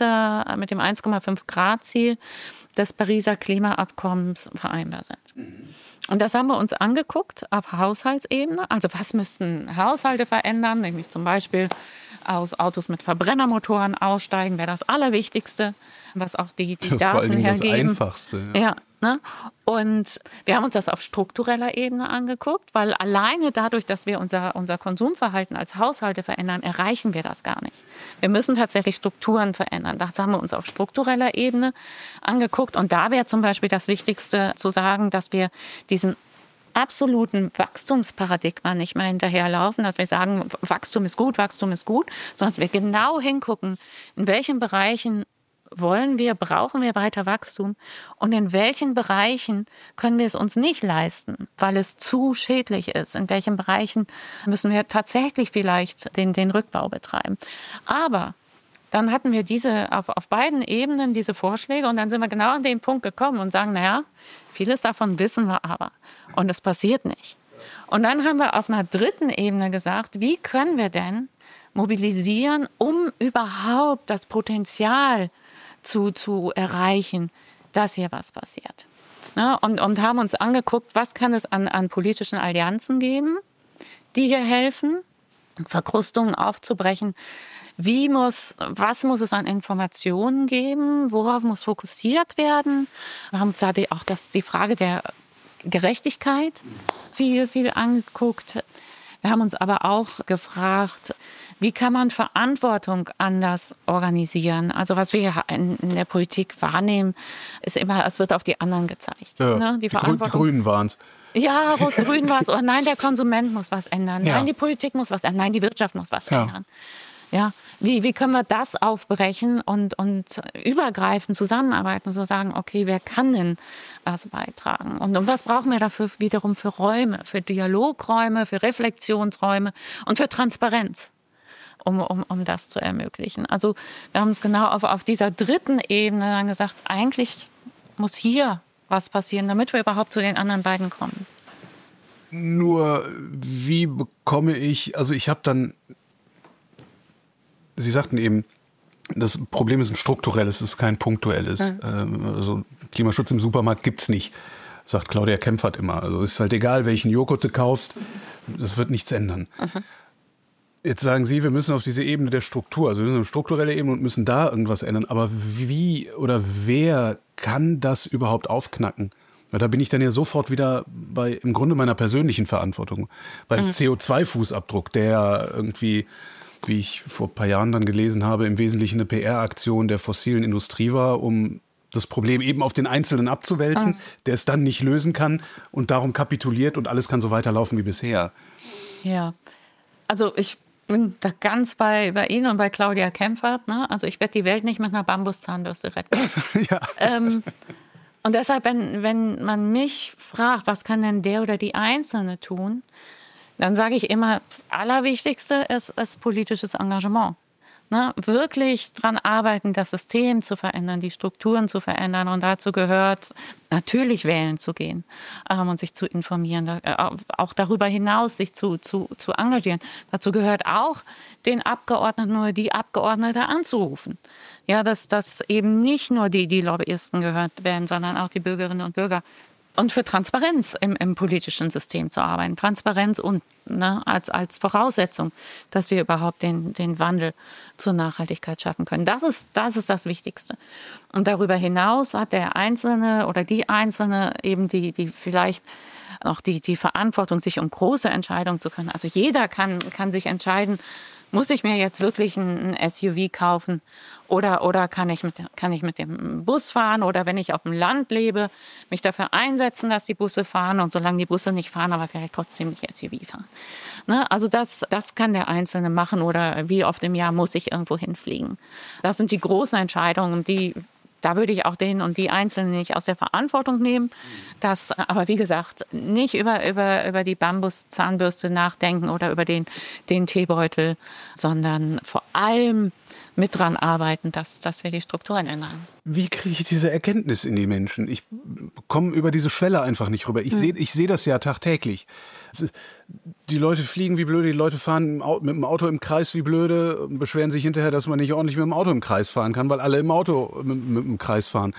1,5 Grad Ziel des Pariser Klimaabkommens vereinbar sind. Und das haben wir uns angeguckt auf Haushaltsebene. Also was müssten Haushalte verändern, nämlich zum Beispiel aus Autos mit Verbrennermotoren aussteigen, wäre das Allerwichtigste, was auch die Daten vor allen Dingen hergeben. Das Einfachste. Ja, ne? Und wir haben uns das auf struktureller Ebene angeguckt, weil alleine dadurch, dass wir unser Konsumverhalten als Haushalte verändern, erreichen wir das gar nicht. Wir müssen tatsächlich Strukturen verändern. Das haben wir uns auf struktureller Ebene angeguckt. Und da wäre zum Beispiel das Wichtigste zu sagen, dass wir diesen absoluten Wachstumsparadigma nicht mehr hinterherlaufen, dass wir sagen, Wachstum ist gut, sondern dass wir genau hingucken, in welchen Bereichen brauchen wir weiter Wachstum und in welchen Bereichen können wir es uns nicht leisten, weil es zu schädlich ist. In welchen Bereichen müssen wir tatsächlich vielleicht den Rückbau betreiben. Aber dann hatten wir auf beiden Ebenen diese Vorschläge und dann sind wir genau an den Punkt gekommen und sagen, naja, vieles davon wissen wir aber und es passiert nicht. Und dann haben wir auf einer dritten Ebene gesagt, wie können wir denn mobilisieren, um überhaupt das Potenzial zu erreichen, dass hier was passiert. Ja, und haben uns angeguckt, was kann es an politischen Allianzen geben, die hier helfen, Verkrustungen aufzubrechen. Was muss es an Informationen geben? Worauf muss fokussiert werden? Wir haben uns da auch die Frage der Gerechtigkeit viel angeguckt. Wir haben uns aber auch gefragt, wie kann man Verantwortung anders organisieren? Also was wir in der Politik wahrnehmen, ist immer, es wird auf die anderen gezeigt. Ja, ne? Die Grünen waren es. Ja, Rot-Grün war es. Oh nein, der Konsument muss was ändern. Ja. Nein, die Politik muss was ändern. Nein, die Wirtschaft muss was ändern. Ja, wie können wir das aufbrechen und übergreifend zusammenarbeiten und so sagen, okay, wer kann denn was beitragen? Und was brauchen wir dafür wiederum für Räume, für Dialogräume, für Reflexionsräume und für Transparenz, um das zu ermöglichen. Also wir haben uns genau auf dieser dritten Ebene dann gesagt, eigentlich muss hier was passieren, damit wir überhaupt zu den anderen beiden kommen. Nur, wie bekomme ich, also ich habe dann, Sie sagten eben, das Problem ist ein strukturelles, es ist kein punktuelles. Also Klimaschutz im Supermarkt gibt's nicht, sagt Claudia Kempfert immer. Also es ist halt egal, welchen Joghurt du kaufst, das wird nichts ändern. Jetzt sagen Sie, wir müssen auf diese Ebene der Struktur, also wir müssen eine strukturelle Ebene und müssen da irgendwas ändern. Aber wie oder wer kann das überhaupt aufknacken? Weil da bin ich dann ja sofort wieder im Grunde meiner persönlichen Verantwortung. Beim CO2-Fußabdruck, der irgendwie, wie ich vor ein paar Jahren dann gelesen habe, im Wesentlichen eine PR-Aktion der fossilen Industrie war, um das Problem eben auf den Einzelnen abzuwälzen, der es dann nicht lösen kann und darum kapituliert und alles kann so weiterlaufen wie bisher. Ja, also ich bin da ganz bei Ihnen und bei Claudia Kempfert. Ne? Also ich werde die Welt nicht mit einer Bambuszahnbürste retten. Ja. Und deshalb, wenn man mich fragt, was kann denn der oder die Einzelne tun, dann sage ich immer, das Allerwichtigste ist politisches Engagement. Ne? Wirklich dran arbeiten, das System zu verändern, die Strukturen zu verändern. Und dazu gehört natürlich wählen zu gehen und sich zu informieren. Auch darüber hinaus sich zu engagieren. Dazu gehört auch, den Abgeordneten oder die Abgeordnete anzurufen. Ja, dass eben nicht nur die Lobbyisten gehört werden, sondern auch die Bürgerinnen und Bürger. Und für Transparenz im politischen System zu arbeiten. Transparenz und als Voraussetzung, dass wir überhaupt den Wandel zur Nachhaltigkeit schaffen können. Das ist das Wichtigste. Und darüber hinaus hat der Einzelne oder die Einzelne eben die vielleicht auch die Verantwortung, sich um große Entscheidungen zu können. Also jeder kann sich entscheiden, muss ich mir jetzt wirklich ein SUV kaufen oder kann ich mit dem Bus fahren oder wenn ich auf dem Land lebe, mich dafür einsetzen, dass die Busse fahren und solange die Busse nicht fahren, aber vielleicht trotzdem nicht SUV fahren. Ne? Also das kann der Einzelne machen oder wie oft im Jahr muss ich irgendwo hinfliegen. Das sind die großen Entscheidungen, da würde ich auch den und die Einzelnen nicht aus der Verantwortung nehmen. Aber wie gesagt, nicht über die Bambuszahnbürste nachdenken oder über den Teebeutel, sondern vor allem mit dran arbeiten, dass wir die Strukturen ändern. Wie kriege ich diese Erkenntnis in die Menschen? Ich komme über diese Schwelle einfach nicht rüber. Ich sehe das ja tagtäglich. Die Leute fliegen wie blöde, die Leute fahren mit dem Auto im Kreis wie blöde und beschweren sich hinterher, dass man nicht ordentlich mit dem Auto im Kreis fahren kann, weil alle im Auto mit dem Kreis fahren.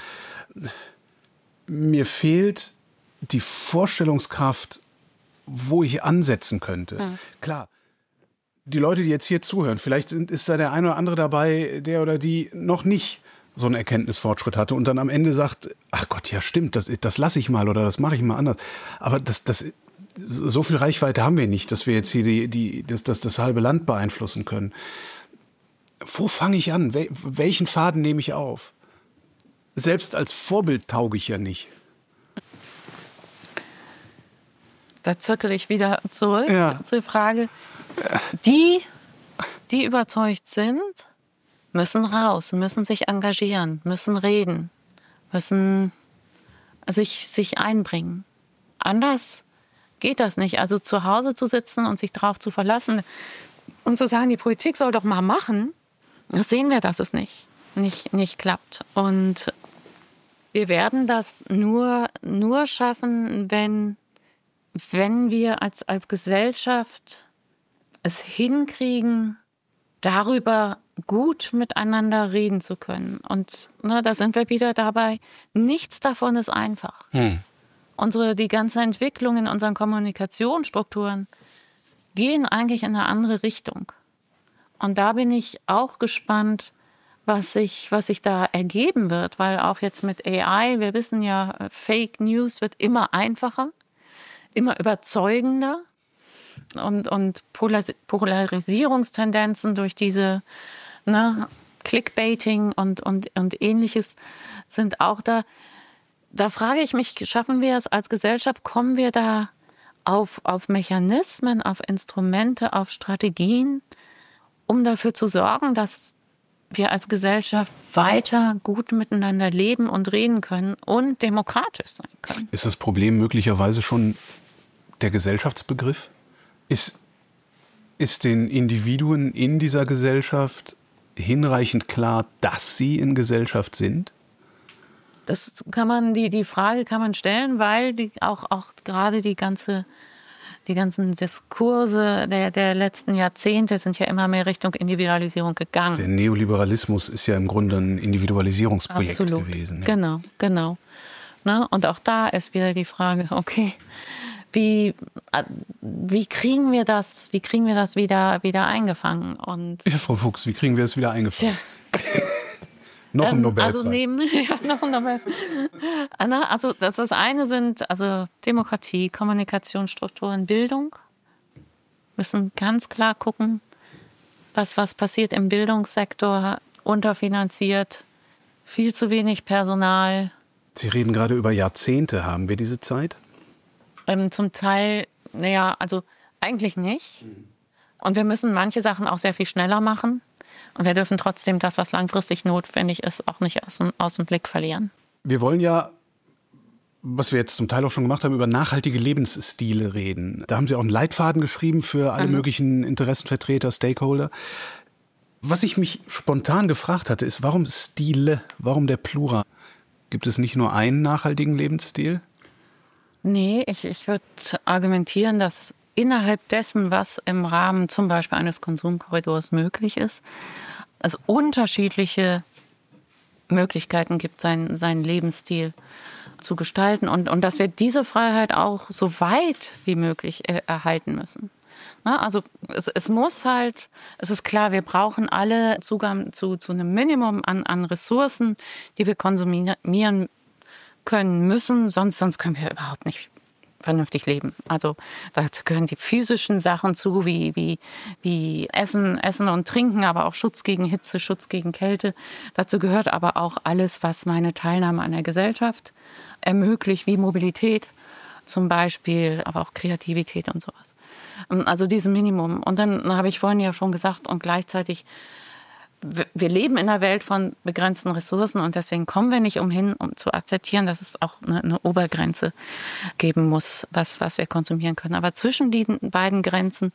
Mir fehlt die Vorstellungskraft, wo ich ansetzen könnte. Ja. Klar. Die Leute, die jetzt hier zuhören, vielleicht ist da der eine oder andere dabei, der oder die noch nicht so einen Erkenntnisfortschritt hatte und dann am Ende sagt, ach Gott, ja stimmt, das lasse ich mal oder das mache ich mal anders. Aber so viel Reichweite haben wir nicht, dass wir jetzt hier das halbe Land beeinflussen können. Wo fange ich an? Welchen Faden nehme ich auf? Selbst als Vorbild tauge ich ja nicht. Da zirkel ich wieder zurück zur Frage. Die überzeugt sind, müssen raus, müssen sich engagieren, müssen reden, müssen sich einbringen. Anders geht das nicht. Also zu Hause zu sitzen und sich darauf zu verlassen und zu sagen, die Politik soll doch mal machen, das sehen wir, dass es nicht klappt. Und wir werden das nur schaffen, wenn wir als Gesellschaft es hinkriegen, darüber gut miteinander reden zu können. Und da sind wir wieder dabei, nichts davon ist einfach. Die ganze Entwicklung in unseren Kommunikationsstrukturen gehen eigentlich in eine andere Richtung. Und da bin ich auch gespannt, was sich da ergeben wird, weil auch jetzt mit AI, wir wissen ja, Fake News wird immer einfacher, immer überzeugender. Und Polarisierungstendenzen durch diese Clickbaiting und Ähnliches sind auch da. Da frage ich mich, schaffen wir es als Gesellschaft, kommen wir da auf Mechanismen, auf Instrumente, auf Strategien, um dafür zu sorgen, dass wir als Gesellschaft weiter gut miteinander leben und reden können und demokratisch sein können. Ist das Problem möglicherweise schon der Gesellschaftsbegriff? Ist den Individuen in dieser Gesellschaft hinreichend klar, dass sie in Gesellschaft sind? Das kann man, die Frage kann man stellen, weil auch gerade die ganzen Diskurse der letzten Jahrzehnte sind ja immer mehr Richtung Individualisierung gegangen. Der Neoliberalismus ist ja im Grunde ein Individualisierungsprojekt gewesen. Ja. Genau. Und auch da ist wieder die Frage, okay, wie kriegen wir das wieder eingefangen? Und ja, Frau Fuchs, wie kriegen wir es wieder eingefangen? Noch ein Nobelpreis. Also noch ein Nobelpreis. Also das eine sind Demokratie, Kommunikationsstrukturen, Bildung. Wir müssen ganz klar gucken, was passiert im Bildungssektor, unterfinanziert, viel zu wenig Personal. Sie reden gerade über Jahrzehnte. Haben wir diese Zeit? Zum Teil, eigentlich nicht. Und wir müssen manche Sachen auch sehr viel schneller machen. Und wir dürfen trotzdem das, was langfristig notwendig ist, auch nicht aus dem Blick verlieren. Wir wollen ja, was wir jetzt zum Teil auch schon gemacht haben, über nachhaltige Lebensstile reden. Da haben Sie auch einen Leitfaden geschrieben für alle möglichen Interessenvertreter, Stakeholder. Was ich mich spontan gefragt hatte, ist, warum Stile, warum der Plural? Gibt es nicht nur einen nachhaltigen Lebensstil? Nee, ich würde argumentieren, dass innerhalb dessen, was im Rahmen zum Beispiel eines Konsumkorridors möglich ist, es unterschiedliche Möglichkeiten gibt, seinen Lebensstil zu gestalten und dass wir diese Freiheit auch so weit wie möglich erhalten müssen. Also es muss halt, es ist klar, wir brauchen alle Zugang zu einem Minimum an Ressourcen, die wir konsumieren können müssen, sonst können wir überhaupt nicht vernünftig leben. Also dazu gehören die physischen Sachen zu, wie Essen und Trinken, aber auch Schutz gegen Hitze, Schutz gegen Kälte. Dazu gehört aber auch alles, was meine Teilnahme an der Gesellschaft ermöglicht, wie Mobilität zum Beispiel, aber auch Kreativität und sowas. Also dieses Minimum. Und dann habe ich vorhin ja schon gesagt, und gleichzeitig, wir leben in einer Welt von begrenzten Ressourcen und deswegen kommen wir nicht umhin, um zu akzeptieren, dass es auch eine Obergrenze geben muss, was wir konsumieren können. Aber zwischen diesen beiden Grenzen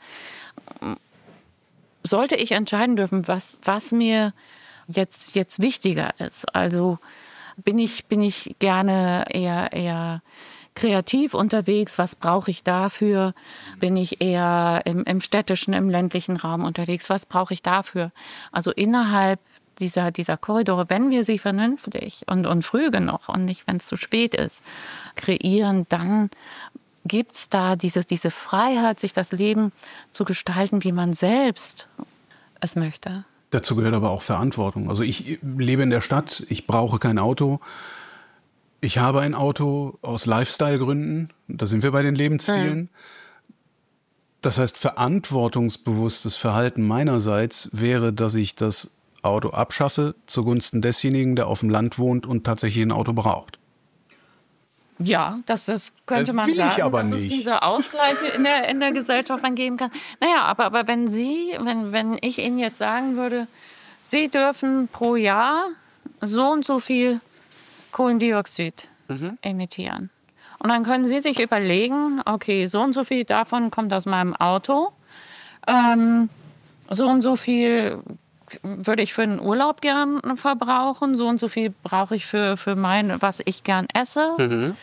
sollte ich entscheiden dürfen, was mir jetzt wichtiger ist. Also bin ich gerne eher kreativ unterwegs, was brauche ich dafür? Bin ich eher im städtischen, im ländlichen Raum unterwegs, was brauche ich dafür? Also innerhalb dieser Korridore, wenn wir sie vernünftig und früh genug und nicht, wenn es zu spät ist, kreieren, dann gibt es da diese Freiheit, sich das Leben zu gestalten, wie man selbst es möchte. Dazu gehört aber auch Verantwortung. Also ich lebe in der Stadt, ich brauche kein Auto. Ich habe ein Auto aus Lifestyle-Gründen. Da sind wir bei den Lebensstilen. Das heißt, verantwortungsbewusstes Verhalten meinerseits wäre, dass ich das Auto abschaffe zugunsten desjenigen, der auf dem Land wohnt und tatsächlich ein Auto braucht. Ja, das könnte man will sagen, ich aber dass nicht. es diese Ausgleiche in der Gesellschaft dann geben kann. Naja, aber wenn ich Ihnen jetzt sagen würde, Sie dürfen pro Jahr so und so viel Kohlendioxid emittieren. Und dann können Sie sich überlegen, okay, so und so viel davon kommt aus meinem Auto. So und so viel würde ich für den Urlaub gern verbrauchen. So und so viel brauche ich für was ich gern esse,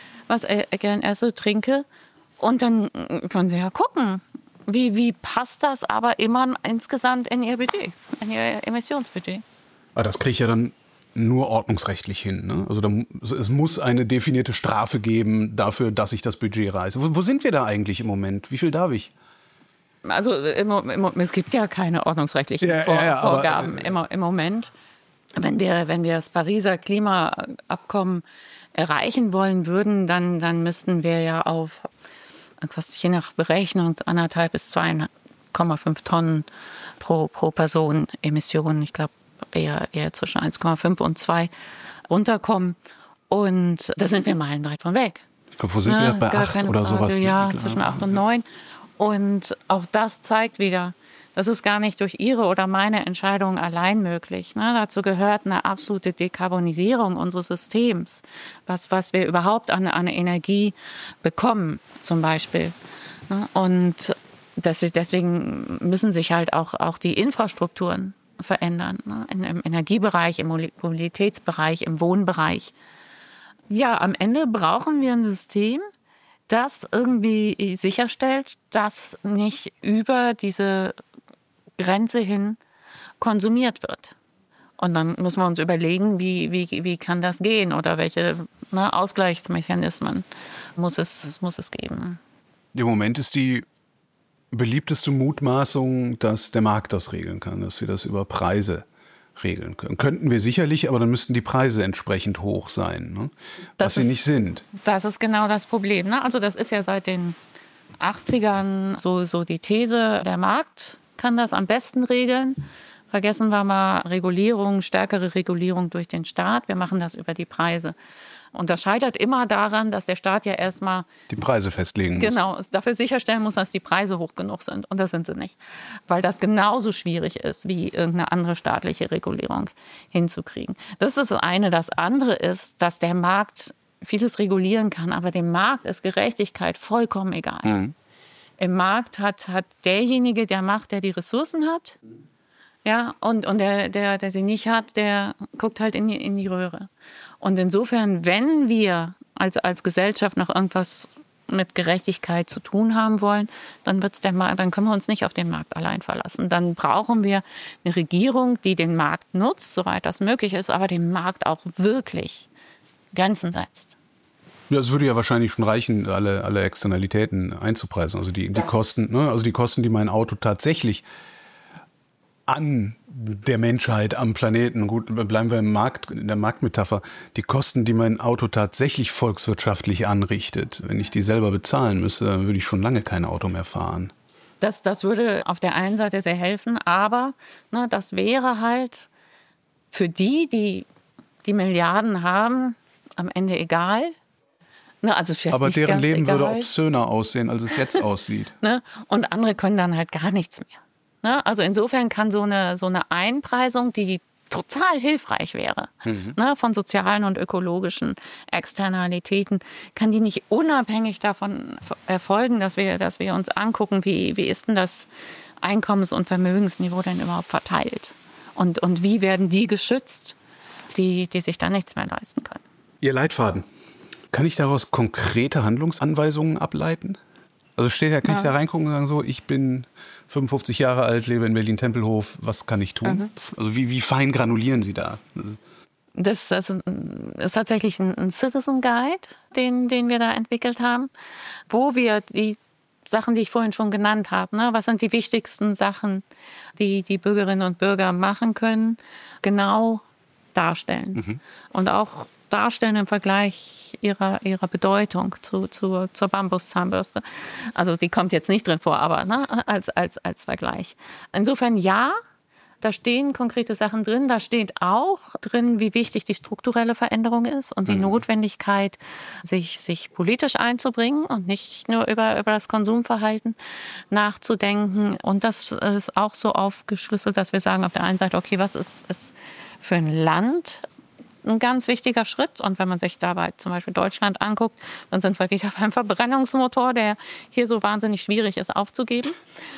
trinke. Und dann können Sie ja gucken, wie passt das aber immer insgesamt in Ihr Budget, in Ihr Emissionsbudget. Aber das kriege ich ja dann nur ordnungsrechtlich hin. Ne? Also es muss eine definierte Strafe geben dafür, dass ich das Budget reiße. Wo sind wir da eigentlich im Moment? Wie viel darf ich? Also es gibt ja keine ordnungsrechtlichen Vorgaben im Moment. Wenn wir das Pariser Klimaabkommen erreichen wollen würden, dann müssten wir ja auf, je nach Berechnung, 1,5 bis 2,5 Tonnen pro Person Emissionen. Ich glaube, eher zwischen 1,5 und 2 runterkommen. Und da sind wir meilenweit von weg. Ich glaube, wo sind wir? Bei 8 oder sowas? Ja, zwischen 8 und 9. Und auch das zeigt wieder, das ist gar nicht durch Ihre oder meine Entscheidung allein möglich. Dazu gehört eine absolute Dekarbonisierung unseres Systems, was wir überhaupt an Energie bekommen, zum Beispiel. Und deswegen müssen sich halt auch die Infrastrukturen verändern, im Energiebereich, im Mobilitätsbereich, im Wohnbereich. Ja, am Ende brauchen wir ein System, das irgendwie sicherstellt, dass nicht über diese Grenze hin konsumiert wird. Und dann müssen wir uns überlegen, wie kann das gehen oder welche Ausgleichsmechanismen muss es geben. Im Moment ist die beliebteste Mutmaßung, dass der Markt das regeln kann, dass wir das über Preise regeln können. Könnten wir sicherlich, aber dann müssten die Preise entsprechend hoch sein, ne? Was sie nicht sind. Das ist genau das Problem. Ne? Also das ist ja seit den 80ern so die These, der Markt kann das am besten regeln. Vergessen wir mal Regulierung, stärkere Regulierung durch den Staat. Wir machen das über die Preise. Und das scheitert immer daran, dass der Staat ja erstmal die Preise festlegen muss. Genau, dafür sicherstellen muss, dass die Preise hoch genug sind. Und das sind sie nicht. Weil das genauso schwierig ist, wie irgendeine andere staatliche Regulierung hinzukriegen. Das ist das eine. Das andere ist, dass der Markt vieles regulieren kann, aber dem Markt ist Gerechtigkeit vollkommen egal. Mhm. Im Markt hat derjenige, der Macht, der die Ressourcen hat, ja, und der sie nicht hat, der guckt halt in die Röhre. Und insofern, wenn wir als Gesellschaft noch irgendwas mit Gerechtigkeit zu tun haben wollen, dann können wir uns nicht auf den Markt allein verlassen. Dann brauchen wir eine Regierung, die den Markt nutzt, soweit das möglich ist, aber dem Markt auch wirklich Grenzen setzt. Ja, es würde ja wahrscheinlich schon reichen, alle Externalitäten einzupreisen. Also die Kosten, ne? Also die Kosten, die mein Auto tatsächlich an der Menschheit, am Planeten, gut, bleiben wir in der Marktmetapher, die Kosten, die mein Auto tatsächlich volkswirtschaftlich anrichtet, wenn ich die selber bezahlen müsste, dann würde ich schon lange kein Auto mehr fahren. Das würde auf der einen Seite sehr helfen, aber das wäre halt für die Milliarden haben, am Ende egal. Also aber deren Leben würde obszöner aussehen, als es jetzt aussieht. Und andere können dann halt gar nichts mehr. Also insofern kann so eine Einpreisung, die total hilfreich wäre, von sozialen und ökologischen Externalitäten, kann die nicht unabhängig davon erfolgen, dass wir uns angucken, wie ist denn das Einkommens- und Vermögensniveau denn überhaupt verteilt? Und wie werden die geschützt, die sich da nichts mehr leisten können? Ihr Leitfaden, kann ich daraus konkrete Handlungsanweisungen ableiten? Also kann ich da reingucken und sagen so, ich bin 55 Jahre alt, lebe in Berlin-Tempelhof, was kann ich tun? Also wie fein granulieren Sie da? Das ist tatsächlich ein Citizen Guide, den wir da entwickelt haben, wo wir die Sachen, die ich vorhin schon genannt habe, was sind die wichtigsten Sachen, die Bürgerinnen und Bürger machen können, genau darstellen. Und auch darstellen im Vergleich ihrer Bedeutung zur Bambuszahnbürste. Also die kommt jetzt nicht drin vor, aber als Vergleich. Insofern ja, da stehen konkrete Sachen drin. Da steht auch drin, wie wichtig die strukturelle Veränderung ist und die Notwendigkeit, sich politisch einzubringen und nicht nur über das Konsumverhalten nachzudenken. Und das ist auch so aufgeschlüsselt, dass wir sagen auf der einen Seite, okay, was ist für ein Land ein ganz wichtiger Schritt. Und wenn man sich dabei zum Beispiel Deutschland anguckt, dann sind wir wieder beim Verbrennungsmotor, der hier so wahnsinnig schwierig ist aufzugeben.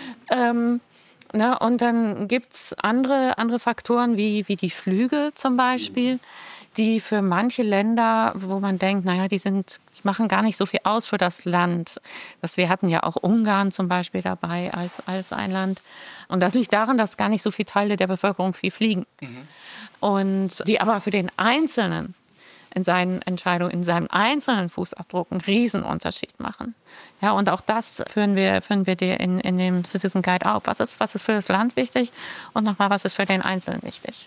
Und dann gibt es andere Faktoren wie die Flüge zum Beispiel, die für manche Länder, wo man denkt, die machen gar nicht so viel aus für das Land. Wir hatten ja auch Ungarn zum Beispiel dabei als ein Land. Und das liegt daran, dass gar nicht so viele Teile der Bevölkerung viel fliegen. Und die aber für den Einzelnen in seinen Entscheidungen, in seinem einzelnen Fußabdruck einen Riesenunterschied machen. Ja, und auch das führen wir dir in dem Citizen Guide auf. Was ist für das Land wichtig und nochmal, was ist für den Einzelnen wichtig?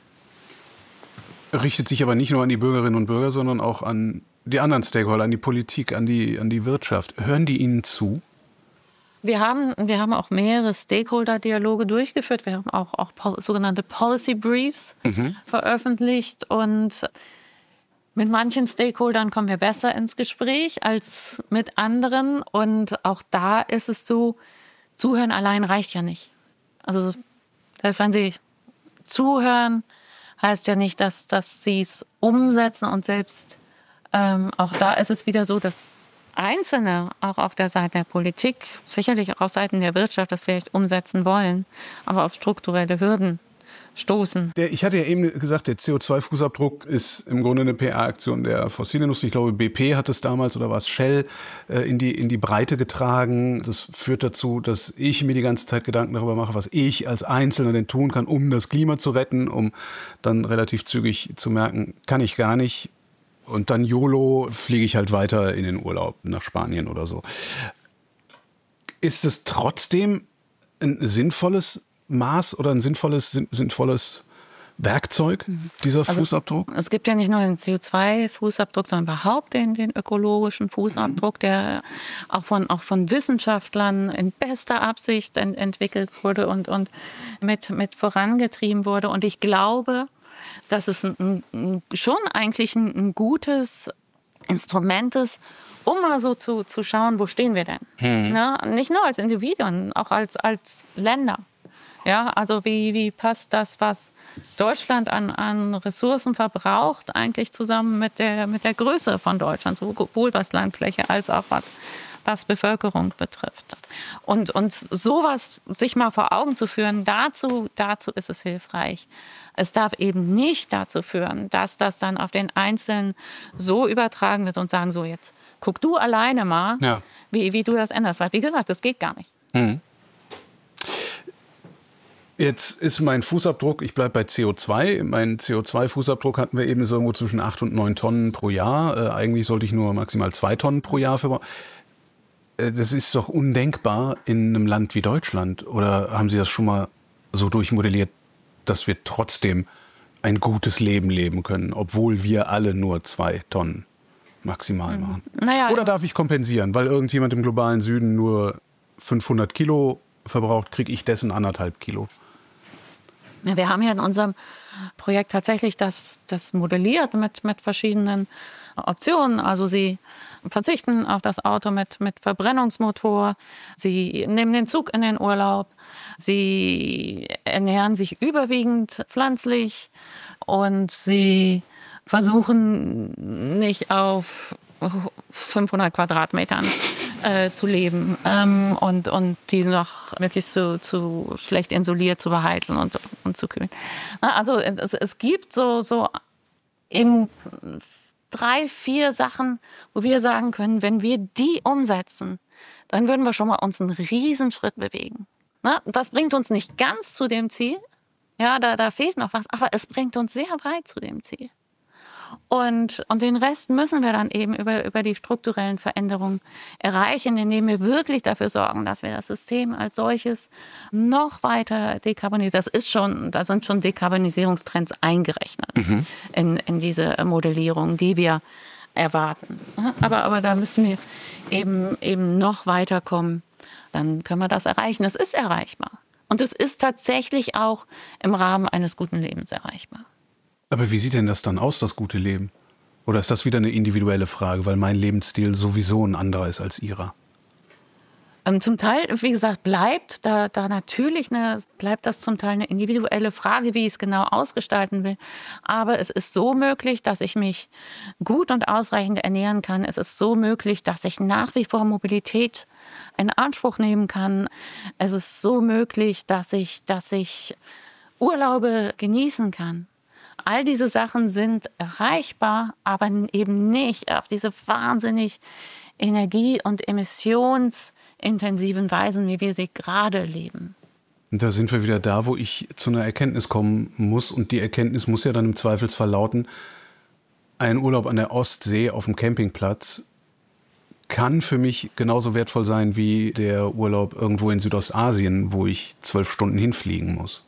Richtet sich aber nicht nur an die Bürgerinnen und Bürger, sondern auch an die anderen Stakeholder, an die Politik, an die Wirtschaft. Hören die Ihnen zu? Wir haben auch mehrere Stakeholder-Dialoge durchgeführt. Wir haben auch sogenannte Policy Briefs veröffentlicht. Und mit manchen Stakeholdern kommen wir besser ins Gespräch als mit anderen. Und auch da ist es so, zuhören allein reicht ja nicht. Also selbst wenn Sie zuhören, heißt ja nicht, dass Sie es umsetzen. Und selbst auch da ist es wieder so, dass Einzelne, auch auf der Seite der Politik, sicherlich auch auf Seiten der Wirtschaft, das vielleicht umsetzen wollen, aber auf strukturelle Hürden stoßen. Ich hatte ja eben gesagt, der CO2-Fußabdruck ist im Grunde eine PR-Aktion der Fossilindustrie. Ich glaube, BP hat es damals, oder war es Shell, in die Breite getragen. Das führt dazu, dass ich mir die ganze Zeit Gedanken darüber mache, was ich als Einzelner denn tun kann, um das Klima zu retten, um dann relativ zügig zu merken, kann ich gar nicht. Und dann YOLO, fliege ich halt weiter in den Urlaub nach Spanien oder so. Ist es trotzdem ein sinnvolles Maß oder ein sinnvolles Werkzeug, dieser Fußabdruck? Es gibt ja nicht nur den CO2-Fußabdruck, sondern überhaupt den ökologischen Fußabdruck, der auch von Wissenschaftlern in bester Absicht entwickelt wurde und mit vorangetrieben wurde. Und ich glaube, dass es schon eigentlich ein gutes Instrument ist, um mal so zu schauen, wo stehen wir denn? Nicht nur als Individuen, auch als Länder. Ja, also wie passt das, was Deutschland an Ressourcen verbraucht, eigentlich zusammen mit der Größe von Deutschland, sowohl was Landfläche als auch was Bevölkerung betrifft. Und sowas sich mal vor Augen zu führen, dazu ist es hilfreich. Es darf eben nicht dazu führen, dass das dann auf den Einzelnen so übertragen wird und sagen, so jetzt guck du alleine mal, wie du das änderst. Weil, wie gesagt, das geht gar nicht. Jetzt ist mein Fußabdruck, ich bleibe bei CO2. Mein CO2-Fußabdruck hatten wir eben so irgendwo zwischen 8 und 9 Tonnen pro Jahr. Eigentlich sollte ich nur maximal 2 Tonnen pro Jahr verbrauchen. Das ist doch undenkbar in einem Land wie Deutschland. Oder haben Sie das schon mal so durchmodelliert, dass wir trotzdem ein gutes Leben leben können, obwohl wir alle nur 2 Tonnen maximal machen? Oder darf ich kompensieren, weil irgendjemand im globalen Süden nur 500 Kilo verbraucht, kriege ich dessen 1,5 Kilo? Wir haben ja in unserem Projekt tatsächlich das modelliert mit verschiedenen Optionen. Also Sie verzichten auf das Auto mit Verbrennungsmotor, Sie nehmen den Zug in den Urlaub, Sie ernähren sich überwiegend pflanzlich und Sie versuchen nicht auf 500 Quadratmetern zu leben und die noch möglichst zu schlecht isoliert zu beheizen und zu kühlen. Also es gibt so eben 3, 4 Sachen, wo wir sagen können, wenn wir die umsetzen, dann würden wir schon mal uns einen Riesenschritt bewegen. Das bringt uns nicht ganz zu dem Ziel, ja, da fehlt noch was, aber es bringt uns sehr weit zu dem Ziel. Und den Rest müssen wir dann eben über die strukturellen Veränderungen erreichen, indem wir wirklich dafür sorgen, dass wir das System als solches noch weiter dekarbonisieren. Da sind schon Dekarbonisierungstrends eingerechnet in diese Modellierung, die wir erwarten. Aber da müssen wir eben noch weiterkommen. Dann können wir das erreichen. Es ist erreichbar. Und es ist tatsächlich auch im Rahmen eines guten Lebens erreichbar. Aber wie sieht denn das dann aus, das gute Leben? Oder ist das wieder eine individuelle Frage, weil mein Lebensstil sowieso ein anderer ist als Ihrer? Zum Teil, wie gesagt, bleibt das zum Teil eine individuelle Frage, wie ich es genau ausgestalten will. Aber es ist so möglich, dass ich mich gut und ausreichend ernähren kann. Es ist so möglich, dass ich nach wie vor Mobilität in Anspruch nehmen kann. Es ist so möglich, dass ich Urlaube genießen kann. All diese Sachen sind erreichbar, aber eben nicht auf diese wahnsinnig energie- und emissionsintensiven Weisen, wie wir sie gerade leben. Und da sind wir wieder da, wo ich zu einer Erkenntnis kommen muss. Und die Erkenntnis muss ja dann im Zweifelsfall lauten, ein Urlaub an der Ostsee auf dem Campingplatz kann für mich genauso wertvoll sein wie der Urlaub irgendwo in Südostasien, wo ich 12 Stunden hinfliegen muss.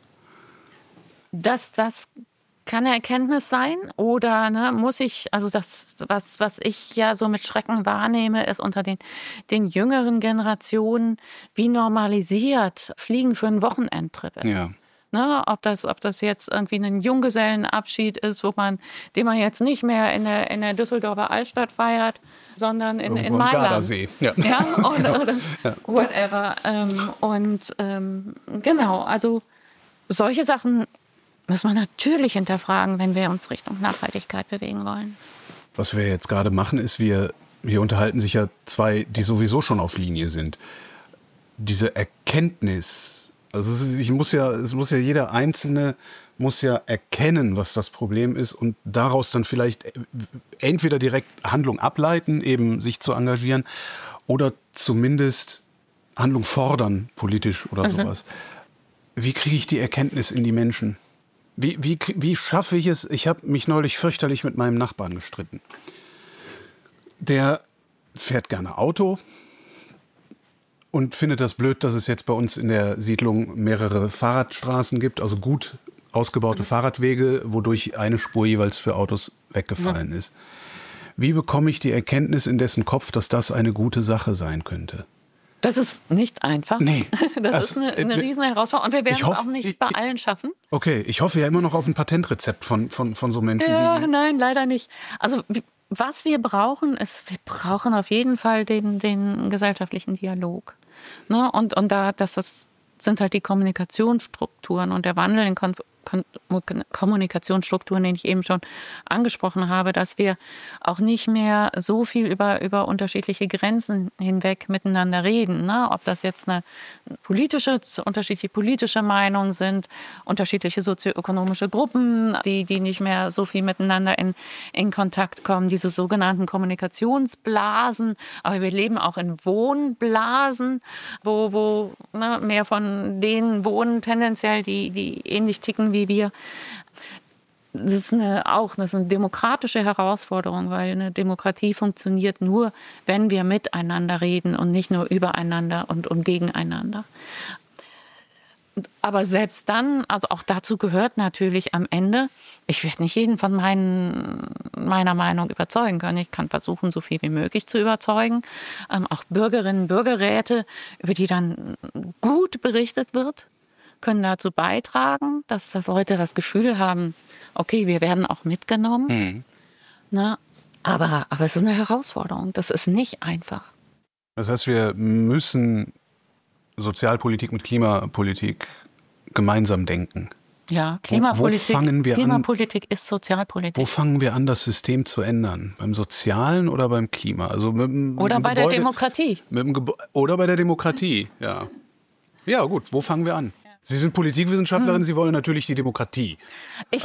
Das kann eine Erkenntnis sein oder muss ich, also das, was ich ja so mit Schrecken wahrnehme, ist unter den jüngeren Generationen, wie normalisiert Fliegen für einen Wochenendtrip ist. Ja. Ob das jetzt irgendwie ein Junggesellenabschied ist, den man jetzt nicht mehr in der Düsseldorfer Altstadt feiert, sondern in Mailand. Gardasee. Ja. Oder whatever. Genau, also solche Sachen muss man natürlich hinterfragen, wenn wir uns Richtung Nachhaltigkeit bewegen wollen. Was wir jetzt gerade machen, ist, hier unterhalten sich ja 2, die sowieso schon auf Linie sind. Diese Erkenntnis, also jeder Einzelne muss ja erkennen, was das Problem ist und daraus dann vielleicht entweder direkt Handlung ableiten, eben sich zu engagieren, oder zumindest Handlung fordern, politisch oder sowas. Wie kriege ich die Erkenntnis in die Menschen? Wie schaffe ich es? Ich habe mich neulich fürchterlich mit meinem Nachbarn gestritten. Der fährt gerne Auto und findet das blöd, dass es jetzt bei uns in der Siedlung mehrere Fahrradstraßen gibt, also gut ausgebaute Fahrradwege, wodurch eine Spur jeweils für Autos weggefallen ist. Wie bekomme ich die Erkenntnis in dessen Kopf, dass das eine gute Sache sein könnte? Das ist nicht einfach. Nee. Das ist eine riesen Herausforderung. Und wir werden es auch nicht bei allen schaffen. Okay, ich hoffe ja immer noch auf ein Patentrezept von so Menschen ja, wie... Nein, leider nicht. Also was wir brauchen, ist, wir brauchen auf jeden Fall den gesellschaftlichen Dialog. Und das sind halt die Kommunikationsstrukturen und der Wandel in Kommunikationsstrukturen, den ich eben schon angesprochen habe, dass wir auch nicht mehr so viel über unterschiedliche Grenzen hinweg miteinander reden. Ne? Ob das jetzt unterschiedliche politische Meinungen sind, unterschiedliche sozioökonomische Gruppen, die nicht mehr so viel miteinander in Kontakt kommen, diese sogenannten Kommunikationsblasen. Aber wir leben auch in Wohnblasen, wo mehr von denen wohnen tendenziell, die ähnlich ticken wie wir. Das ist eine demokratische Herausforderung, weil eine Demokratie funktioniert nur, wenn wir miteinander reden und nicht nur übereinander und gegeneinander. Aber selbst dann, also auch dazu gehört natürlich am Ende, ich werde nicht jeden von meiner Meinung überzeugen können. Ich kann versuchen, so viel wie möglich zu überzeugen. Auch Bürgerinnen und Bürgerräte, über die dann gut berichtet wird, können dazu beitragen, dass Leute das Gefühl haben, okay, wir werden auch mitgenommen. Mhm. Na, aber es ist eine Herausforderung. Das ist nicht einfach. Das heißt, wir müssen Sozialpolitik mit Klimapolitik gemeinsam denken. Ja, Klimapolitik ist Sozialpolitik. Wo fangen wir an, das System zu ändern? Beim Sozialen oder beim Klima? Also oder bei der Demokratie. Oder bei der Demokratie, ja. Ja, gut, wo fangen wir an? Sie sind Politikwissenschaftlerin, Sie wollen natürlich die Demokratie. Ich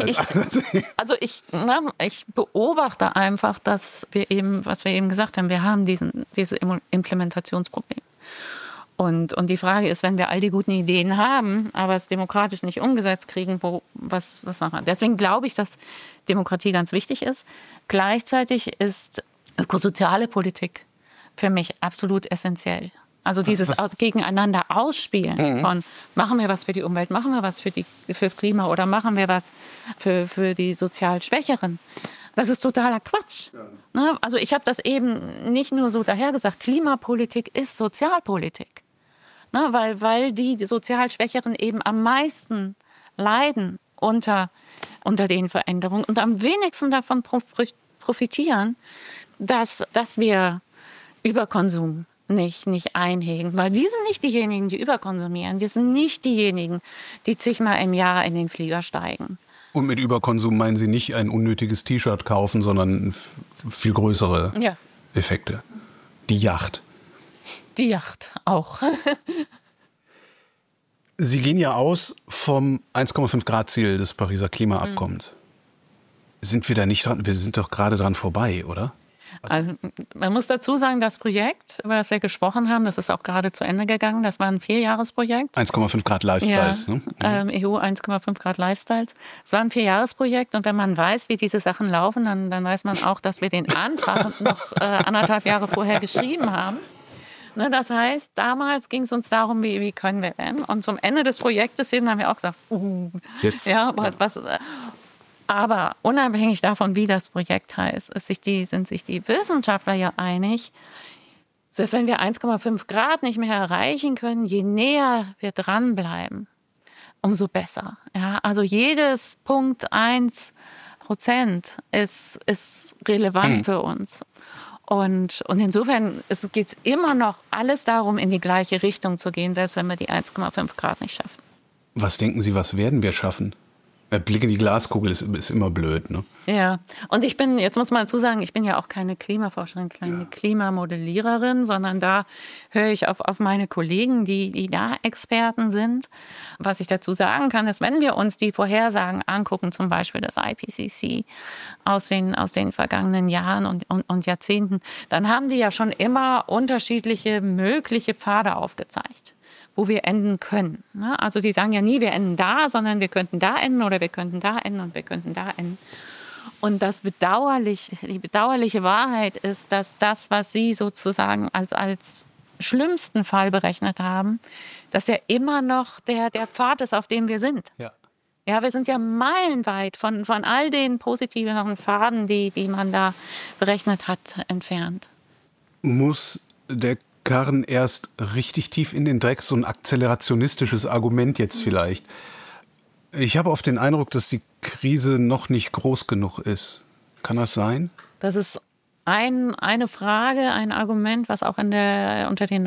beobachte einfach, dass wir eben, was wir eben gesagt haben, wir haben dieses Implementationsproblem. Und die Frage ist, wenn wir all die guten Ideen haben, aber es demokratisch nicht umgesetzt kriegen, was machen wir? Deswegen glaube ich, dass Demokratie ganz wichtig ist. Gleichzeitig ist ökosoziale Politik für mich absolut essentiell. Also dieses gegeneinander Ausspielen von machen wir was für die Umwelt, machen wir was fürs Klima oder machen wir was für die sozial Schwächeren. Das ist totaler Quatsch. Ja. Also ich habe das eben nicht nur so dahergesagt. Klimapolitik ist Sozialpolitik. Ne, weil die sozial Schwächeren eben am meisten leiden unter den Veränderungen und am wenigsten davon profitieren, dass wir Überkonsum nicht einhegen. Weil die sind nicht diejenigen, die überkonsumieren. Die sind nicht diejenigen, die zigmal im Jahr in den Flieger steigen. Und mit Überkonsum meinen Sie nicht ein unnötiges T-Shirt kaufen, sondern viel größere Effekte. Die Yacht. Die Yacht auch. Sie gehen ja aus vom 1,5 Grad Ziel des Pariser Klimaabkommens. Sind wir da nicht dran? Wir sind doch gerade dran vorbei, oder? Also, man muss dazu sagen, das Projekt, über das wir gesprochen haben, das ist auch gerade zu Ende gegangen. Das war ein 4-Jahres-Projekt. 1,5 Grad Lifestyles. Ja, ne? EU 1,5 Grad Lifestyles. Es war ein 4-Jahres-Projekt und wenn man weiß, wie diese Sachen laufen, dann weiß man auch, dass wir den Antrag noch 1,5 Jahre vorher geschrieben haben. Ne, das heißt, damals ging es uns darum, wie können wir denn? Und zum Ende des Projektes hin haben wir auch gesagt, jetzt. Ja, was. Aber unabhängig davon, wie das Projekt heißt, sind sich die Wissenschaftler ja einig, dass wenn wir 1,5 Grad nicht mehr erreichen können, je näher wir dranbleiben, umso besser. Ja, also jedes 0,1% ist relevant für uns. Und insofern geht es immer noch alles darum, in die gleiche Richtung zu gehen, selbst wenn wir die 1,5 Grad nicht schaffen. Was denken Sie, was werden wir schaffen? Der Blick in die Glaskugel ist immer blöd, ne? Ja, und jetzt muss man dazu sagen, ich bin ja auch keine Klimaforscherin, keine Klimamodelliererin, sondern da höre ich auf meine Kollegen, die da Experten sind. Was ich dazu sagen kann, ist, wenn wir uns die Vorhersagen angucken, zum Beispiel das IPCC aus den vergangenen Jahren und Jahrzehnten, dann haben die ja schon immer unterschiedliche mögliche Pfade aufgezeigt, wo wir enden können. Also die sagen ja nie, wir enden da, sondern wir könnten da enden oder wir könnten da enden und wir könnten da enden. Und die bedauerliche Wahrheit ist, dass das, was Sie sozusagen als schlimmsten Fall berechnet haben, dass ja immer noch der Pfad ist, auf dem wir sind. Ja, wir sind ja meilenweit von all den positiven Pfaden, die man da berechnet hat, entfernt. Muss der Karren erst richtig tief in den Dreck, so ein akzelerationistisches Argument jetzt vielleicht. Ich habe oft den Eindruck, dass die Krise noch nicht groß genug ist. Kann das sein? Das ist eine Frage, ein Argument, was auch unter den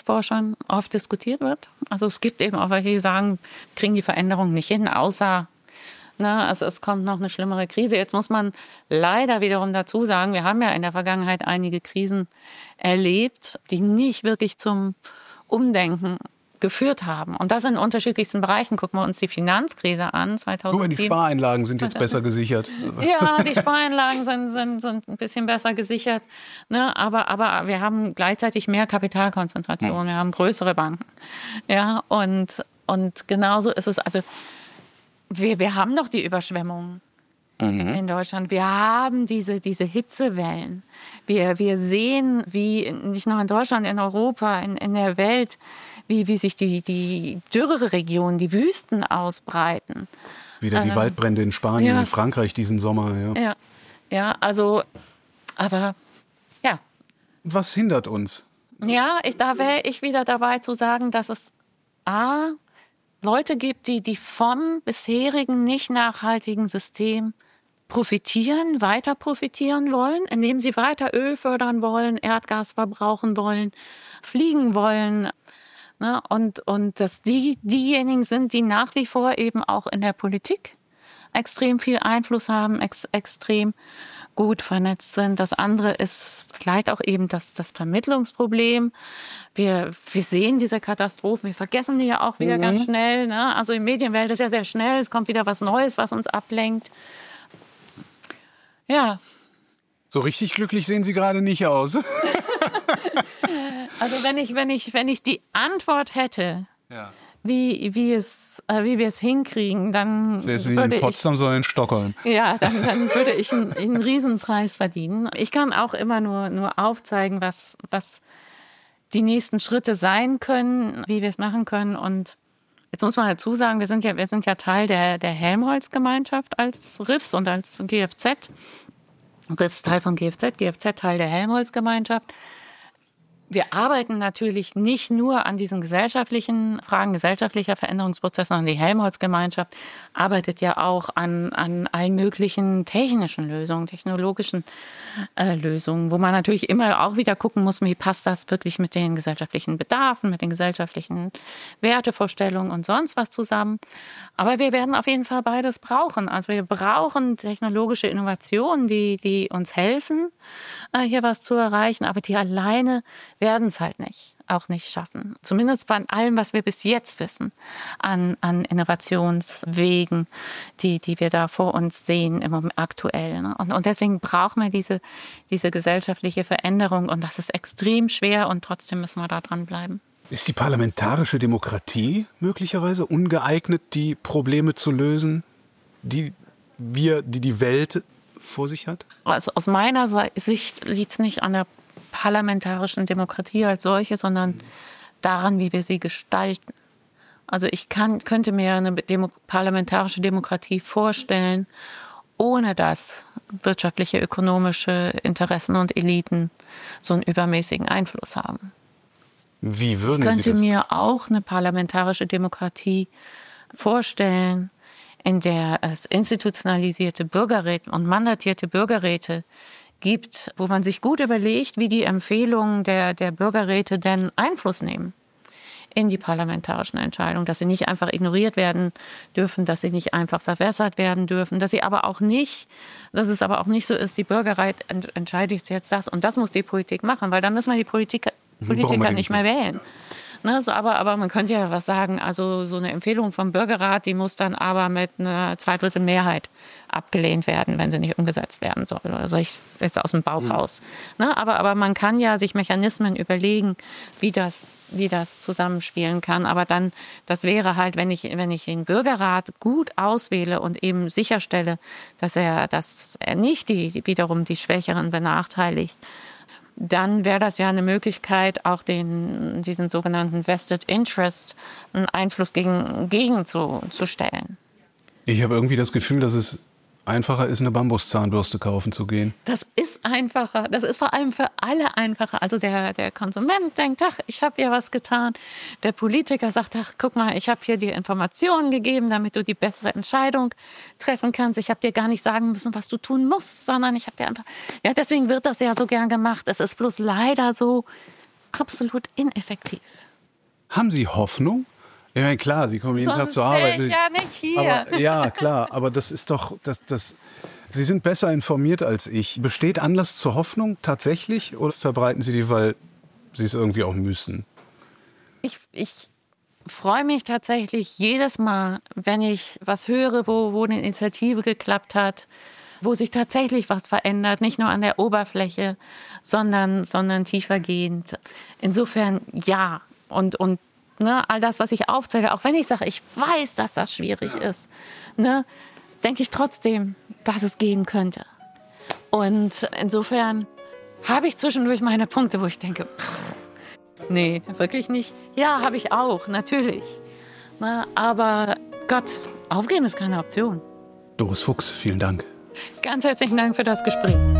Nachhaltigkeitsforschern oft diskutiert wird. Also es gibt eben auch welche, die sagen, kriegen die Veränderung nicht hin, außer Na, also es kommt noch eine schlimmere Krise. Jetzt muss man leider wiederum dazu sagen, wir haben ja in der Vergangenheit einige Krisen erlebt, die nicht wirklich zum Umdenken geführt haben. Und das in unterschiedlichsten Bereichen. Gucken wir uns die Finanzkrise an, 2007. Nur die Spareinlagen sind jetzt besser gesichert. Ja, die Spareinlagen sind ein bisschen besser gesichert. Ne? Aber wir haben gleichzeitig mehr Kapitalkonzentration. Wir haben größere Banken. Ja, und genauso ist es. Also wir haben doch die Überschwemmungen in Deutschland. Wir haben diese Hitzewellen. Wir sehen, wie nicht nur in Deutschland, in Europa, in der Welt, wie sich die Dürreregionen, die Wüsten ausbreiten. Wieder die Waldbrände in Spanien, in Frankreich diesen Sommer. Ja, also, aber ja. Was hindert uns? Ja, da wäre ich wieder dabei zu sagen, dass es Leute gibt, die vom bisherigen nicht nachhaltigen System weiter profitieren wollen, indem sie weiter Öl fördern wollen, Erdgas verbrauchen wollen, fliegen wollen. Ne? Und dass diejenigen sind, die nach wie vor eben auch in der Politik extrem viel Einfluss haben, extrem gut vernetzt sind. Das andere ist vielleicht auch eben das Vermittlungsproblem. Wir sehen diese Katastrophen, wir vergessen die ja auch wieder ganz schnell. Ne? Also die Medienwelt ist ja sehr schnell, es kommt wieder was Neues, was uns ablenkt. Ja. So richtig glücklich sehen Sie gerade nicht aus. Also wenn ich die Antwort hätte, wie wir es hinkriegen, dann würde ich in Potsdam, sondern in Stockholm. Ja, dann würde ich einen Riesenpreis verdienen. Ich kann auch immer nur aufzeigen, was die nächsten Schritte sein können, wie wir es machen können. Und jetzt muss man dazu sagen, wir sind ja Teil der Helmholtz-Gemeinschaft als RIFS und als GFZ. RIFS Teil von GFZ, GFZ Teil der Helmholtz-Gemeinschaft. Wir arbeiten natürlich nicht nur an diesen gesellschaftlichen Fragen, gesellschaftlicher Veränderungsprozesse, sondern die Helmholtz-Gemeinschaft arbeitet ja auch an allen möglichen technischen Lösungen, technologischen Lösungen, wo man natürlich immer auch wieder gucken muss, wie passt das wirklich mit den gesellschaftlichen Bedarfen, mit den gesellschaftlichen Wertevorstellungen und sonst was zusammen. Aber wir werden auf jeden Fall beides brauchen. Also wir brauchen technologische Innovationen, die uns helfen, hier was zu erreichen, aber die alleine werden es halt auch nicht schaffen. Zumindest bei allem, was wir bis jetzt wissen an Innovationswegen, die wir da vor uns sehen im Moment aktuell. Ne? Und deswegen brauchen wir diese gesellschaftliche Veränderung und das ist extrem schwer und trotzdem müssen wir da dranbleiben. Ist die parlamentarische Demokratie möglicherweise ungeeignet, die Probleme zu lösen, die die Welt vor sich hat? Also aus meiner Sicht liegt es nicht an der parlamentarischen Demokratie als solche, sondern daran, wie wir sie gestalten. Also ich könnte mir eine parlamentarische Demokratie vorstellen, ohne dass wirtschaftliche, ökonomische Interessen und Eliten so einen übermäßigen Einfluss haben. Wie würden Sie das? Ich könnte mir auch eine parlamentarische Demokratie vorstellen, in der es institutionalisierte Bürgerräte und mandatierte Bürgerräte gibt, wo man sich gut überlegt, wie die Empfehlungen der Bürgerräte denn Einfluss nehmen in die parlamentarischen Entscheidungen, dass sie nicht einfach ignoriert werden dürfen, dass sie nicht einfach verwässert werden dürfen, dass es aber auch nicht so ist, die Bürgerrat entscheidet jetzt das und das muss die Politik machen, weil dann müssen wir die Politiker nicht mehr wählen. Ne, aber man könnte ja was sagen, also so eine Empfehlung vom Bürgerrat, die muss dann aber mit einer Zweidrittelmehrheit abgelehnt werden, wenn sie nicht umgesetzt werden soll. Oder soll ich jetzt aus dem Bauch raus? Ne, aber man kann ja sich Mechanismen überlegen, wie das zusammenspielen kann. Aber dann, das wäre halt, wenn ich den Bürgerrat gut auswähle und eben sicherstelle, dass er nicht wiederum die Schwächeren benachteiligt, dann wäre das ja eine Möglichkeit, auch diesen sogenannten Vested Interest einen Einfluss gegen zu stellen. Ich habe irgendwie das Gefühl, dass es einfacher ist, eine Bambuszahnbürste kaufen zu gehen. Das ist einfacher. Das ist vor allem für alle einfacher. Also der Konsument denkt, ach, ich habe ja was getan. Der Politiker sagt, ach, guck mal, ich habe hier dir Informationen gegeben, damit du die bessere Entscheidung treffen kannst. Ich habe dir gar nicht sagen müssen, was du tun musst, sondern ich habe dir einfach... Ja, deswegen wird das ja so gern gemacht. Es ist bloß leider so absolut ineffektiv. Haben Sie Hoffnung Ja, klar, Sie kommen jeden Tag zur Arbeit. Ich ja nicht hier. Aber, ja, klar, aber das ist doch, Sie sind besser informiert als ich. Besteht Anlass zur Hoffnung tatsächlich oder verbreiten Sie die, weil Sie es irgendwie auch müssen? Ich freue mich tatsächlich jedes Mal, wenn ich was höre, wo eine Initiative geklappt hat, wo sich tatsächlich was verändert, nicht nur an der Oberfläche, sondern tiefergehend. Insofern ja. Und ne, all das, was ich aufzeige, auch wenn ich sage, ich weiß, dass das schwierig ist, ne, denke ich trotzdem, dass es gehen könnte. Und insofern habe ich zwischendurch meine Punkte, wo ich denke, nee, wirklich nicht. Ja, habe ich auch, natürlich. Na, aber Gott, aufgeben ist keine Option. Doris Fuchs, vielen Dank. Ganz herzlichen Dank für das Gespräch.